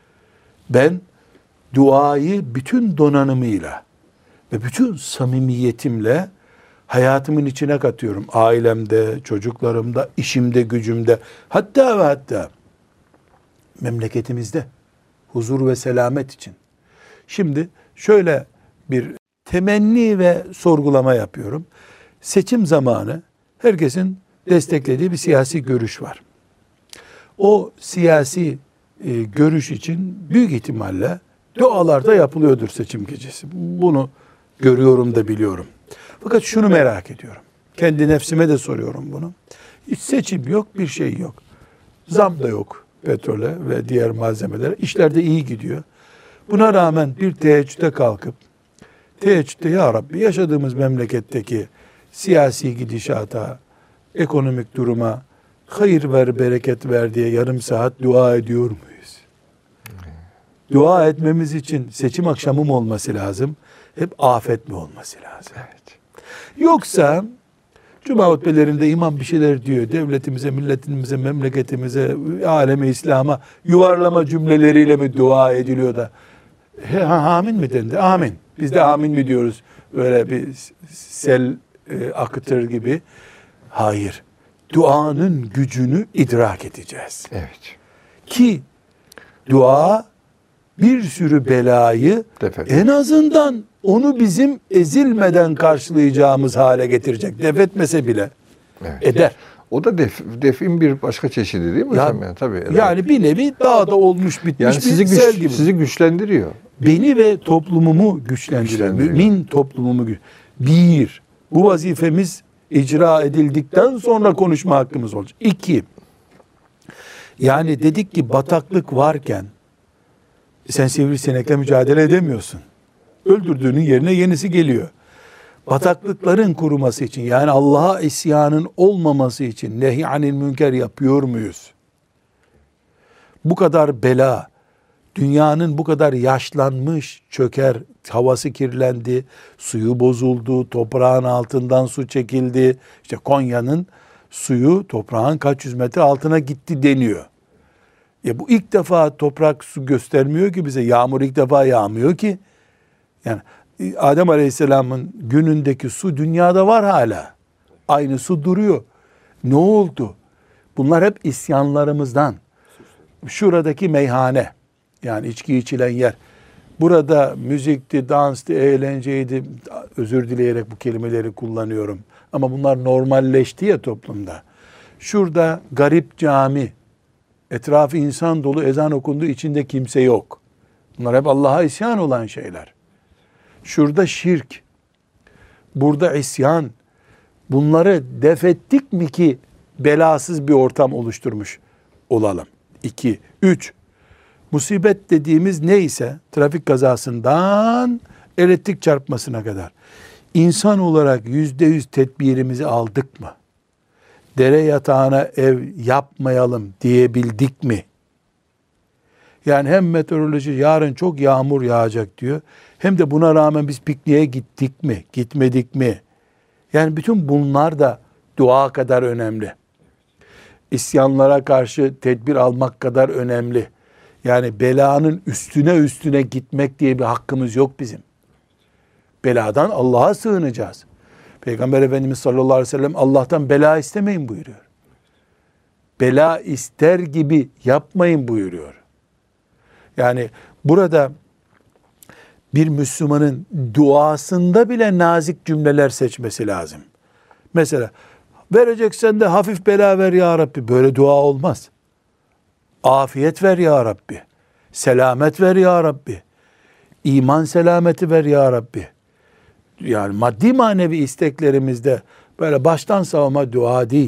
Ben duayı bütün donanımıyla ve bütün samimiyetimle hayatımın içine katıyorum. Ailemde, çocuklarımda, işimde, gücümde, hatta ve hatta memleketimizde huzur ve selamet için. Şimdi şöyle bir temenni ve sorgulama yapıyorum. Seçim zamanı herkesin desteklediği bir siyasi görüş var. O siyasi e, görüş için büyük ihtimalle dualar da yapılıyordur seçim gecesi. Bunu görüyorum da biliyorum. Fakat şunu merak ediyorum. Kendi nefsime de soruyorum bunu. Hiç seçim yok, bir şey yok. Zam da yok petrole ve diğer malzemelere. İşler de iyi gidiyor. Buna rağmen bir teheccüde kalkıp, teheccüde ya Rabbi yaşadığımız memleketteki siyasi gidişata, ekonomik duruma hayır ver, bereket ver diye yarım saat dua ediyor muyuz? Dua etmemiz için seçim akşamı mı olması lazım? Hep afet mi olması lazım? Evet. Yoksa Cuma hutbelerinde imam bir şeyler diyor. Devletimize, milletimize, memleketimize, alemi İslam'a yuvarlama cümleleriyle mi dua ediliyor da he, ha, amin mi dendi? Amin. Biz de amin mi diyoruz? Böyle bir sel e, akıtır gibi. Hayır. Duanın gücünü idrak edeceğiz. Evet. Ki dua bir sürü belayı Defet. en azından onu bizim ezilmeden karşılayacağımız hale getirecek. Def etmese bile Evet. eder. O da def, defin bir başka çeşidi değil mi Ya, hocam? Yani, tabii. Evet. Yani bir nevi dağda olmuş bitmiş yani bir sizi, sel güç, gibi. sizi güçlendiriyor. Beni ve toplumumu güçlendiriyor. Güçlendiriyor. Mümin toplumumu güç. Bir, bu vazifemiz icra edildikten sonra konuşma hakkımız olacak. İki, Yani dedik ki bataklık varken sen sivrisinekle mücadele edemiyorsun. Öldürdüğünün yerine yenisi geliyor. Bataklıkların kuruması için, yani Allah'a isyanın olmaması için nehy anil münker yapıyor muyuz? Bu kadar bela, dünyanın bu kadar yaşlanmış, çöker, havası kirlendi, suyu bozuldu, toprağın altından su çekildi. İşte Konya'nın suyu toprağın kaç yüz metre altına gitti deniyor. Ya bu ilk defa toprak su göstermiyor ki bize, yağmur ilk defa yağmıyor ki. Yani Adem Aleyhisselam'ın günündeki su dünyada var hala. Aynı su duruyor. Ne oldu? Bunlar hep isyanlarımızdan. Şuradaki meyhane, yani içki içilen yer. Burada müzikti, danstı, eğlenceydi. Özür dileyerek bu kelimeleri kullanıyorum. Ama bunlar normalleşti ya toplumda. Şurada garip cami, etrafı insan dolu, ezan okundu, içinde kimse yok. Bunlar hep Allah'a isyan olan şeyler. Şurada şirk, burada isyan. Bunları def ettik mi ki belasız bir ortam oluşturmuş olalım? İki, üç. Musibet dediğimiz neyse, trafik kazasından elektrik çarpmasına kadar insan olarak yüzde yüz tedbirimizi aldık mı? Dere yatağına ev yapmayalım diyebildik mi? Yani hem meteoroloji yarın çok yağmur yağacak diyor, hem de buna rağmen biz pikniğe gittik mi, gitmedik mi? Yani bütün bunlar da dua kadar önemli. İsyanlara karşı tedbir almak kadar önemli. Yani belanın üstüne üstüne gitmek diye bir hakkımız yok bizim. Beladan Allah'a sığınacağız. Peygamber Efendimiz sallallahu aleyhi ve sellem Allah'tan bela istemeyin buyuruyor. Bela ister gibi yapmayın buyuruyor. Yani burada bir Müslümanın duasında bile nazik cümleler seçmesi lazım. Mesela vereceksen de hafif bela ver ya Rabbi. Böyle dua olmaz. Afiyet ver ya Rabbi. Selamet ver ya Rabbi. İman selameti ver ya Rabbi. Yani maddi manevi isteklerimizde böyle baştan savma dua değil.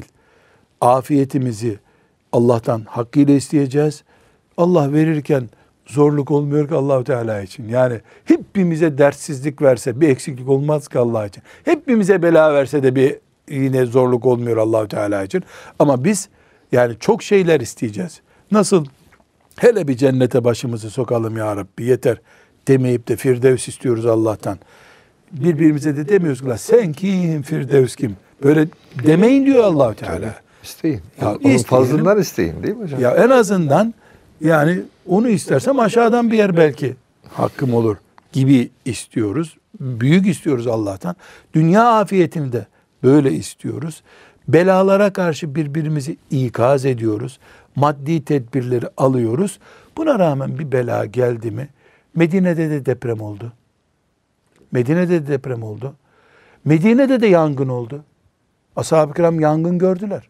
Afiyetimizi Allah'tan hakkıyla isteyeceğiz. Allah verirken zorluk olmuyor ki Allah-u Teala için. Yani hepimize dertsizlik verse bir eksiklik olmaz ki Allah için. Hepimize bela verse de bir yine zorluk olmuyor Allah-u Teala için. Ama biz yani çok şeyler isteyeceğiz. Nasıl hele bir cennete başımızı sokalım ya Rabbi yeter demeyip de Firdevs istiyoruz Allah'tan. Birbirimize de demiyoruz ki sen kim, Firdevs kim? Böyle demeyin diyor Allah-u Teala. İsteyin. Ya Onun isteyelim. fazlından isteyin değil mi hocam? Ya en azından yani onu istersem aşağıdan bir yer belki hakkım olur gibi istiyoruz. Büyük istiyoruz Allah'tan. Dünya afiyetini de böyle istiyoruz. Belalara karşı birbirimizi ikaz ediyoruz. Maddi tedbirleri alıyoruz. Buna rağmen bir bela geldi mi? Medine'de de deprem oldu. Medine'de de deprem oldu. Medine'de de yangın oldu. Ashab-ı kiram yangın gördüler.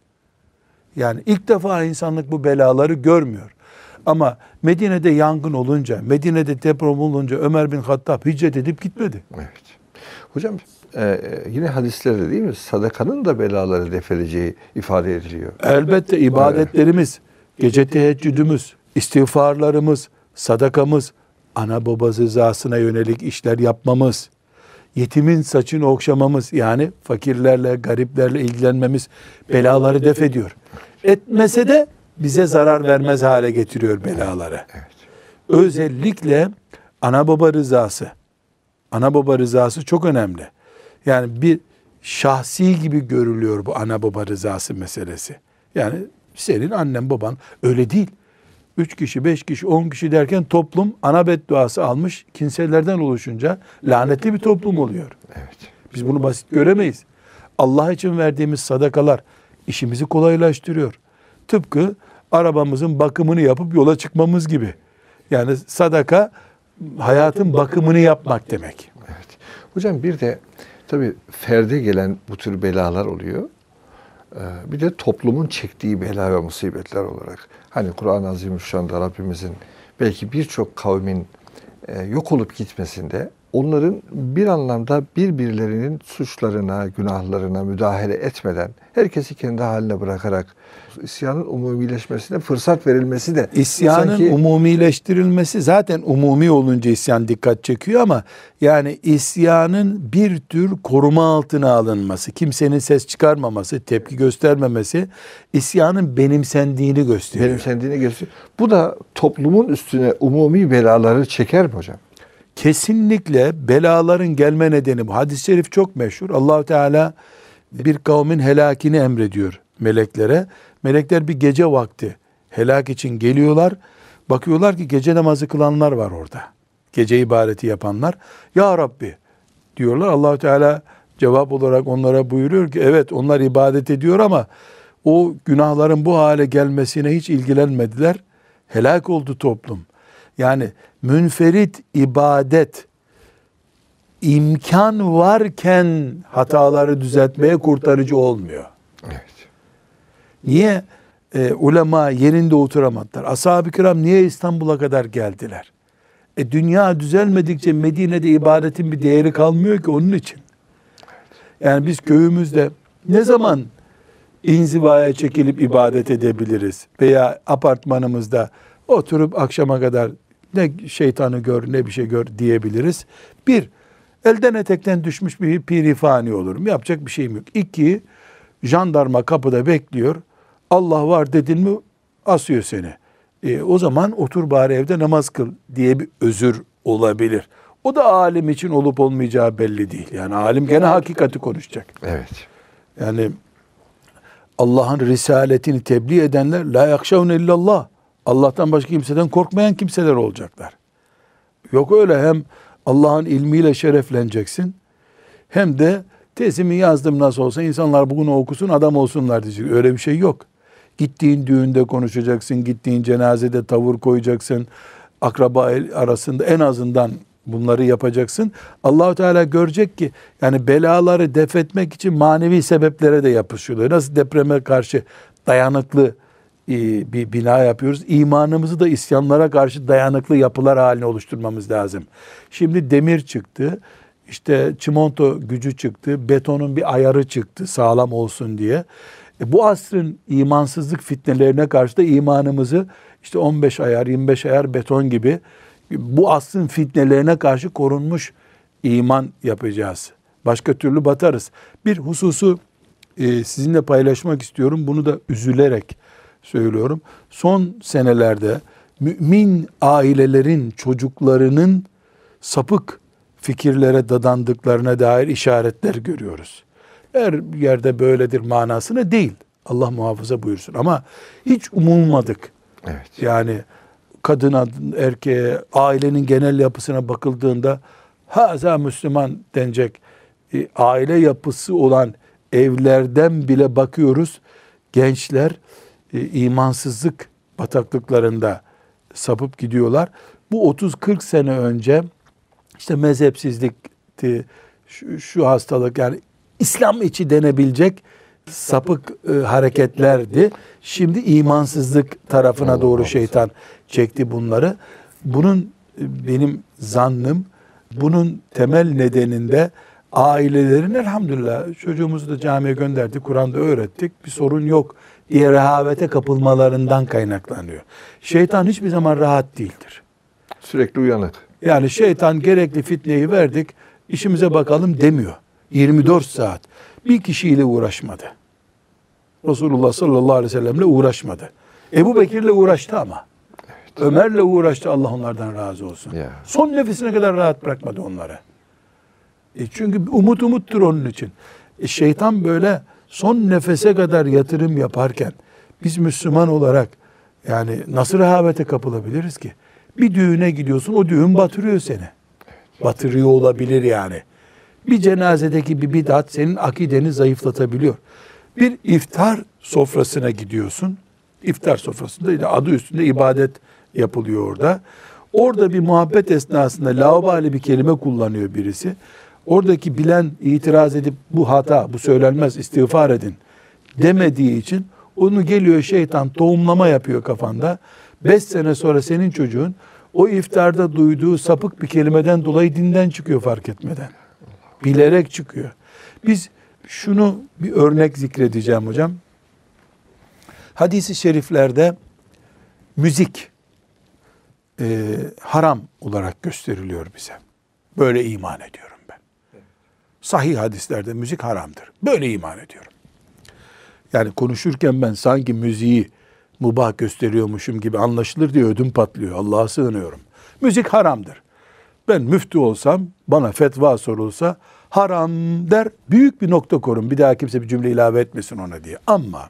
Yani ilk defa insanlık bu belaları görmüyor. Ama Medine'de yangın olunca, Medine'de deprem olunca Ömer bin Hattab hicret edip gitmedi. Evet. Hocam e, yine hadislerde değil mi? Sadakanın da belaları def edeceği ifade ediliyor. Elbette ibadetlerimiz, gece teheccüdümüz, istiğfarlarımız, sadakamız, ana baba rızasına yönelik işler yapmamız, yetimin saçını okşamamız, yani fakirlerle, gariplerle ilgilenmemiz belaları def ediyor. Etmese de bize zarar vermez hale getiriyor belaları. Evet. Özellikle ana baba rızası. Ana baba rızası çok önemli. Yani bir şahsi gibi görülüyor bu ana baba rızası meselesi. Yani senin annen baban öyle değil. Üç kişi, beş kişi, on kişi derken toplum ana bedduası almış kimselerden oluşunca lanetli bir toplum oluyor. Evet. Biz bunu basit göremeyiz. Allah için verdiğimiz sadakalar işimizi kolaylaştırıyor. Tıpkı arabamızın bakımını yapıp yola çıkmamız gibi. Yani sadaka hayatın bakımını yapmak demek. Evet. Hocam bir de tabii ferde gelen bu tür belalar oluyor. Ee, bir de toplumun çektiği bela ve musibetler olarak. Hani Kur'an-ı Azimüşşan'da Rabbimizin belki birçok kavmin e, yok olup gitmesinde onların bir anlamda birbirlerinin suçlarına, günahlarına müdahale etmeden herkesi kendi haline bırakarak isyanın umumileşmesine fırsat verilmesi de İsyanın sanki umumileştirilmesi, zaten umumi olunca isyan dikkat çekiyor ama yani isyanın bir tür koruma altına alınması, kimsenin ses çıkarmaması, tepki göstermemesi isyanın benimsendiğini gösteriyor. benimsendiğini gösteriyor. Bu da toplumun üstüne umumi belaları çeker mi hocam? Kesinlikle belaların gelme nedeni bu. Hadis-i şerif çok meşhur. Allah-u Teala bir kavmin helakini emrediyor meleklere. Melekler bir gece vakti helak için geliyorlar. Bakıyorlar ki gece namazı kılanlar var orada. Gece ibadeti yapanlar. Ya Rabbi diyorlar. Allah-u Teala cevap olarak onlara buyuruyor ki evet, onlar ibadet ediyor ama o günahların bu hale gelmesine hiç ilgilenmediler. Helak oldu toplum. Yani münferit ibadet imkan varken hataları düzeltmeye kurtarıcı olmuyor. Evet. Niye? E, ulema yerinde oturamadılar. Ashab-ı kiram niye İstanbul'a kadar geldiler? E, dünya düzelmedikçe Medine'de ibadetin bir değeri kalmıyor ki onun için. Yani biz köyümüzde ne zaman inzivaya çekilip ibadet edebiliriz? Veya apartmanımızda oturup akşama kadar ne şeytanı gör ne bir şey gör diyebiliriz. Bir, elden etekten düşmüş bir pirifani olurum. Yapacak bir şeyim yok. İki, jandarma kapıda bekliyor. Allah var dedin mi asıyor seni. E, o zaman otur bari evde namaz kıl diye bir özür olabilir. O da alim için olup olmayacağı belli değil. Yani alim gene hakikati konuşacak. Evet. Yani Allah'ın risaletini tebliğ edenler la yakşavne illallah. Allah'tan başka kimseden korkmayan kimseler olacaklar. Yok öyle, hem Allah'ın ilmiyle şerefleneceksin hem de tezimi yazdım nasıl olsa insanlar bugün okusun adam olsunlar diyecek. Öyle bir şey yok. Gittiğin düğünde konuşacaksın, gittiğin cenazede tavır koyacaksın, akraba arasında en azından bunları yapacaksın. Allah-u Teala görecek ki yani belaları def etmek için manevi sebeplere de yapışıyorlar. Nasıl depreme karşı dayanıklı bir bina yapıyoruz, İmanımızı da isyanlara karşı dayanıklı yapılar haline oluşturmamız lazım. Şimdi demir çıktı, işte çimento gücü çıktı, betonun bir ayarı çıktı sağlam olsun diye. E bu asrın imansızlık fitnelerine karşı da imanımızı işte on beş ayar, yirmi beş ayar beton gibi bu asrın fitnelerine karşı korunmuş iman yapacağız. Başka türlü batarız. Bir hususu e, sizinle paylaşmak istiyorum. Bunu da üzülerek söylüyorum. Son senelerde mümin ailelerin çocuklarının sapık fikirlere dadandıklarına dair işaretler görüyoruz. Her yerde böyledir manasına değil. Allah muhafaza buyursun. Ama hiç umulmadık. Evet. Yani kadına, erkeğe, ailenin genel yapısına bakıldığında haza Müslüman denecek e, aile yapısı olan evlerden bile bakıyoruz. Gençler e, imansızlık bataklıklarında sapıp gidiyorlar. Bu otuz kırk sene önce işte mezhepsizlikti, şu, şu hastalık, yani İslam içi denebilecek sapık e, hareketlerdi. Şimdi imansızlık tarafına Allah doğru Allah. şeytan çekti bunları. Bunun e, benim zannım, bunun temel nedeninde ailelerin elhamdülillah çocuğumuzu da camiye gönderdik, Kur'an'da öğrettik, bir sorun yok diye rehavete kapılmalarından kaynaklanıyor. Şeytan hiçbir zaman rahat değildir. Sürekli uyanık. Yani şeytan gerekli fitneyi verdik, işimize bakalım demiyor. yirmi dört saat bir kişiyle uğraşmadı. Resulullah sallallahu aleyhi ve sellemle uğraşmadı. Ebu Bekir'le uğraştı ama. Evet. Ömer'le uğraştı, Allah onlardan razı olsun. Ya. Son nefesine kadar rahat bırakmadı onları. E çünkü umut umuttur onun için. E şeytan böyle son nefese kadar yatırım yaparken biz Müslüman olarak yani nasıl rehavete kapılabiliriz ki? Bir düğüne gidiyorsun, o düğün batırıyor seni. Evet. Batırıyor olabilir yani. Bir cenazedeki bir bid'at senin akideni zayıflatabiliyor. Bir iftar sofrasına gidiyorsun. İftar sofrasında adı üstünde ibadet yapılıyor orada. Orada bir muhabbet esnasında laubali bir kelime kullanıyor birisi. Oradaki bilen itiraz edip bu hata, bu söylenmez, istiğfar edin demediği için onu geliyor şeytan tohumlama yapıyor kafanda. Beş sene sonra senin çocuğun o iftarda duyduğu sapık bir kelimeden dolayı dinden çıkıyor fark etmeden. Bilerek çıkıyor. Biz şunu bir örnek zikredeceğim hocam. Hadis-i şeriflerde müzik e, haram olarak gösteriliyor bize. Böyle iman ediyorum ben. Sahih hadislerde müzik haramdır. Böyle iman ediyorum. Yani konuşurken ben sanki müziği mubah gösteriyormuşum gibi anlaşılır diye ödüm patlıyor. Allah'a sığınıyorum. Müzik haramdır. Ben müftü olsam, bana fetva sorulsa haram der, büyük bir nokta korum. Bir daha kimse bir cümle ilave etmesin ona diye. Ama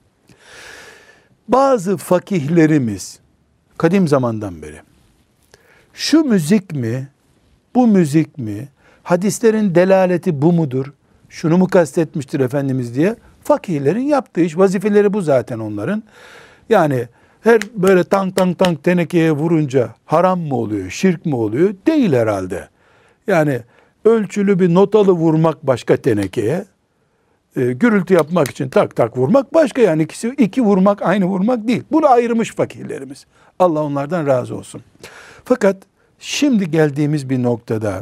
bazı fakihlerimiz kadim zamandan beri şu müzik mi, bu müzik mi, hadislerin delaleti bu mudur, şunu mu kastetmiştir Efendimiz diye fakihlerin yaptığı iş, vazifeleri bu zaten onların. Yani her böyle tank tank tank tenekeye vurunca haram mı oluyor, şirk mi oluyor? Değil herhalde. Yani ölçülü bir notalı vurmak başka tenekeye, e, gürültü yapmak için tak tak vurmak başka, yani ikisi iki vurmak aynı vurmak değil. Bunu ayırmış fakirlerimiz. Allah onlardan razı olsun. Fakat şimdi geldiğimiz bir noktada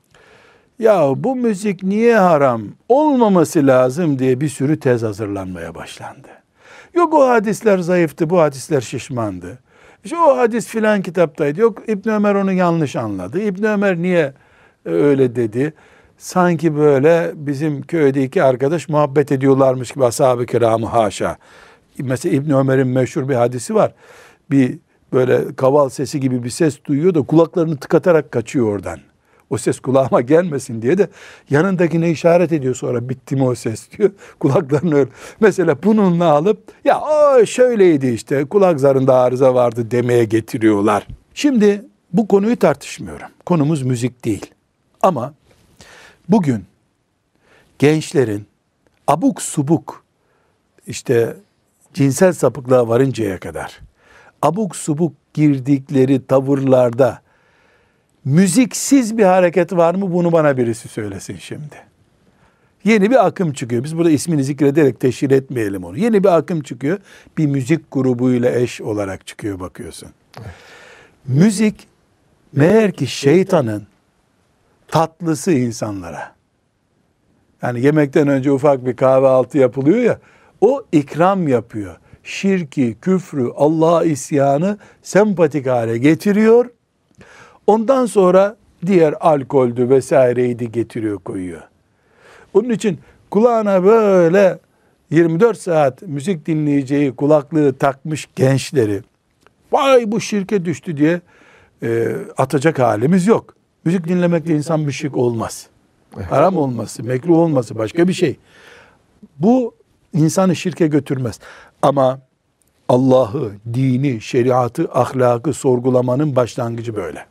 ya bu müzik niye haram olmaması lazım diye bir sürü tez hazırlanmaya başlandı. Yok o hadisler zayıftı, bu hadisler şişmandı. İşte o hadis filan kitaptaydı. Yok İbn Ömer onu yanlış anladı. İbn Ömer niye öyle dedi? Sanki böyle bizim köydeki arkadaş muhabbet ediyorlarmış gibi ashab-ı kiramı haşa. Mesela İbn Ömer'in meşhur bir hadisi var. Bir böyle kaval sesi gibi bir ses duyuyor da kulaklarını tıkatarak kaçıyor oradan. O ses kulağıma gelmesin diye de yanındakine işaret ediyor, sonra bitti mi o ses diyor. Kulaklarını öyle. Mesela bununla alıp ya o şöyleydi işte kulak zarında arıza vardı demeye getiriyorlar. Şimdi bu konuyu tartışmıyorum. Konumuz müzik değil. Ama bugün gençlerin abuk subuk işte cinsel sapıklığa varıncaya kadar abuk subuk girdikleri tavırlarda müziksiz bir hareket var mı? Bunu bana birisi söylesin şimdi. Yeni bir akım çıkıyor. Biz burada ismini zikrederek teşhir etmeyelim onu. Yeni bir akım çıkıyor. Bir müzik grubuyla eş olarak çıkıyor, bakıyorsun. Evet. Müzik meğer ki şeytanın tatlısı insanlara. Yani yemekten önce ufak bir kahvaltı yapılıyor ya, o ikram yapıyor. Şirki, küfrü, Allah'a isyanı sempatik hale getiriyor. Ondan sonra diğer alkoldü vesaireydi getiriyor, koyuyor. Onun için kulağına böyle yirmi dört saat müzik dinleyeceği kulaklığı takmış gençleri vay bu şirke düştü diye e, atacak halimiz yok. Müzik dinlemekle insan müşrik olmaz. Haram olması, mekruh olması başka bir şey. Bu insanı şirke götürmez. Ama Allah'ı, dini, şeriatı, ahlakı sorgulamanın başlangıcı böyle.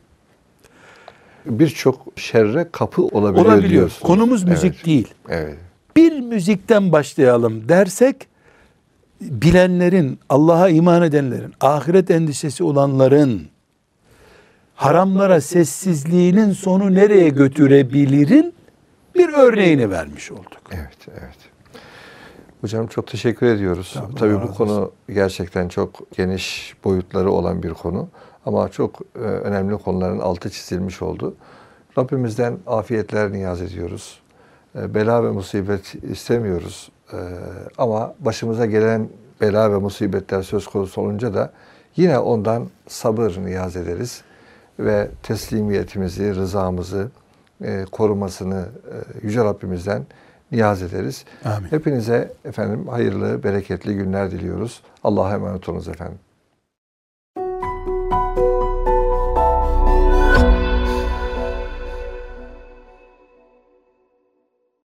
Birçok şerre kapı olabiliyor, olabiliyor. diyorsunuz. Konumuz müzik evet. değil. Evet. Bir müzikten başlayalım dersek, bilenlerin, Allah'a iman edenlerin, ahiret endişesi olanların haramlara sessizliğinin sonu nereye götürebilirin bir örneğini vermiş olduk. Evet, evet. Hocam çok teşekkür ediyoruz. Tamam, Tabii bu konu gerçekten çok geniş boyutları olan bir konu. Ama çok e, önemli konuların altı çizilmiş oldu. Rabbimizden afiyetler niyaz ediyoruz. E, bela ve musibet istemiyoruz. E, ama başımıza gelen bela ve musibetler söz konusu olunca da yine ondan sabır niyaz ederiz. Ve teslimiyetimizi, rızamızı e, korumasını e, Yüce Rabbimizden niyaz ederiz. Amin. Hepinize efendim hayırlı, bereketli günler diliyoruz. Allah'a emanet olunuz efendim.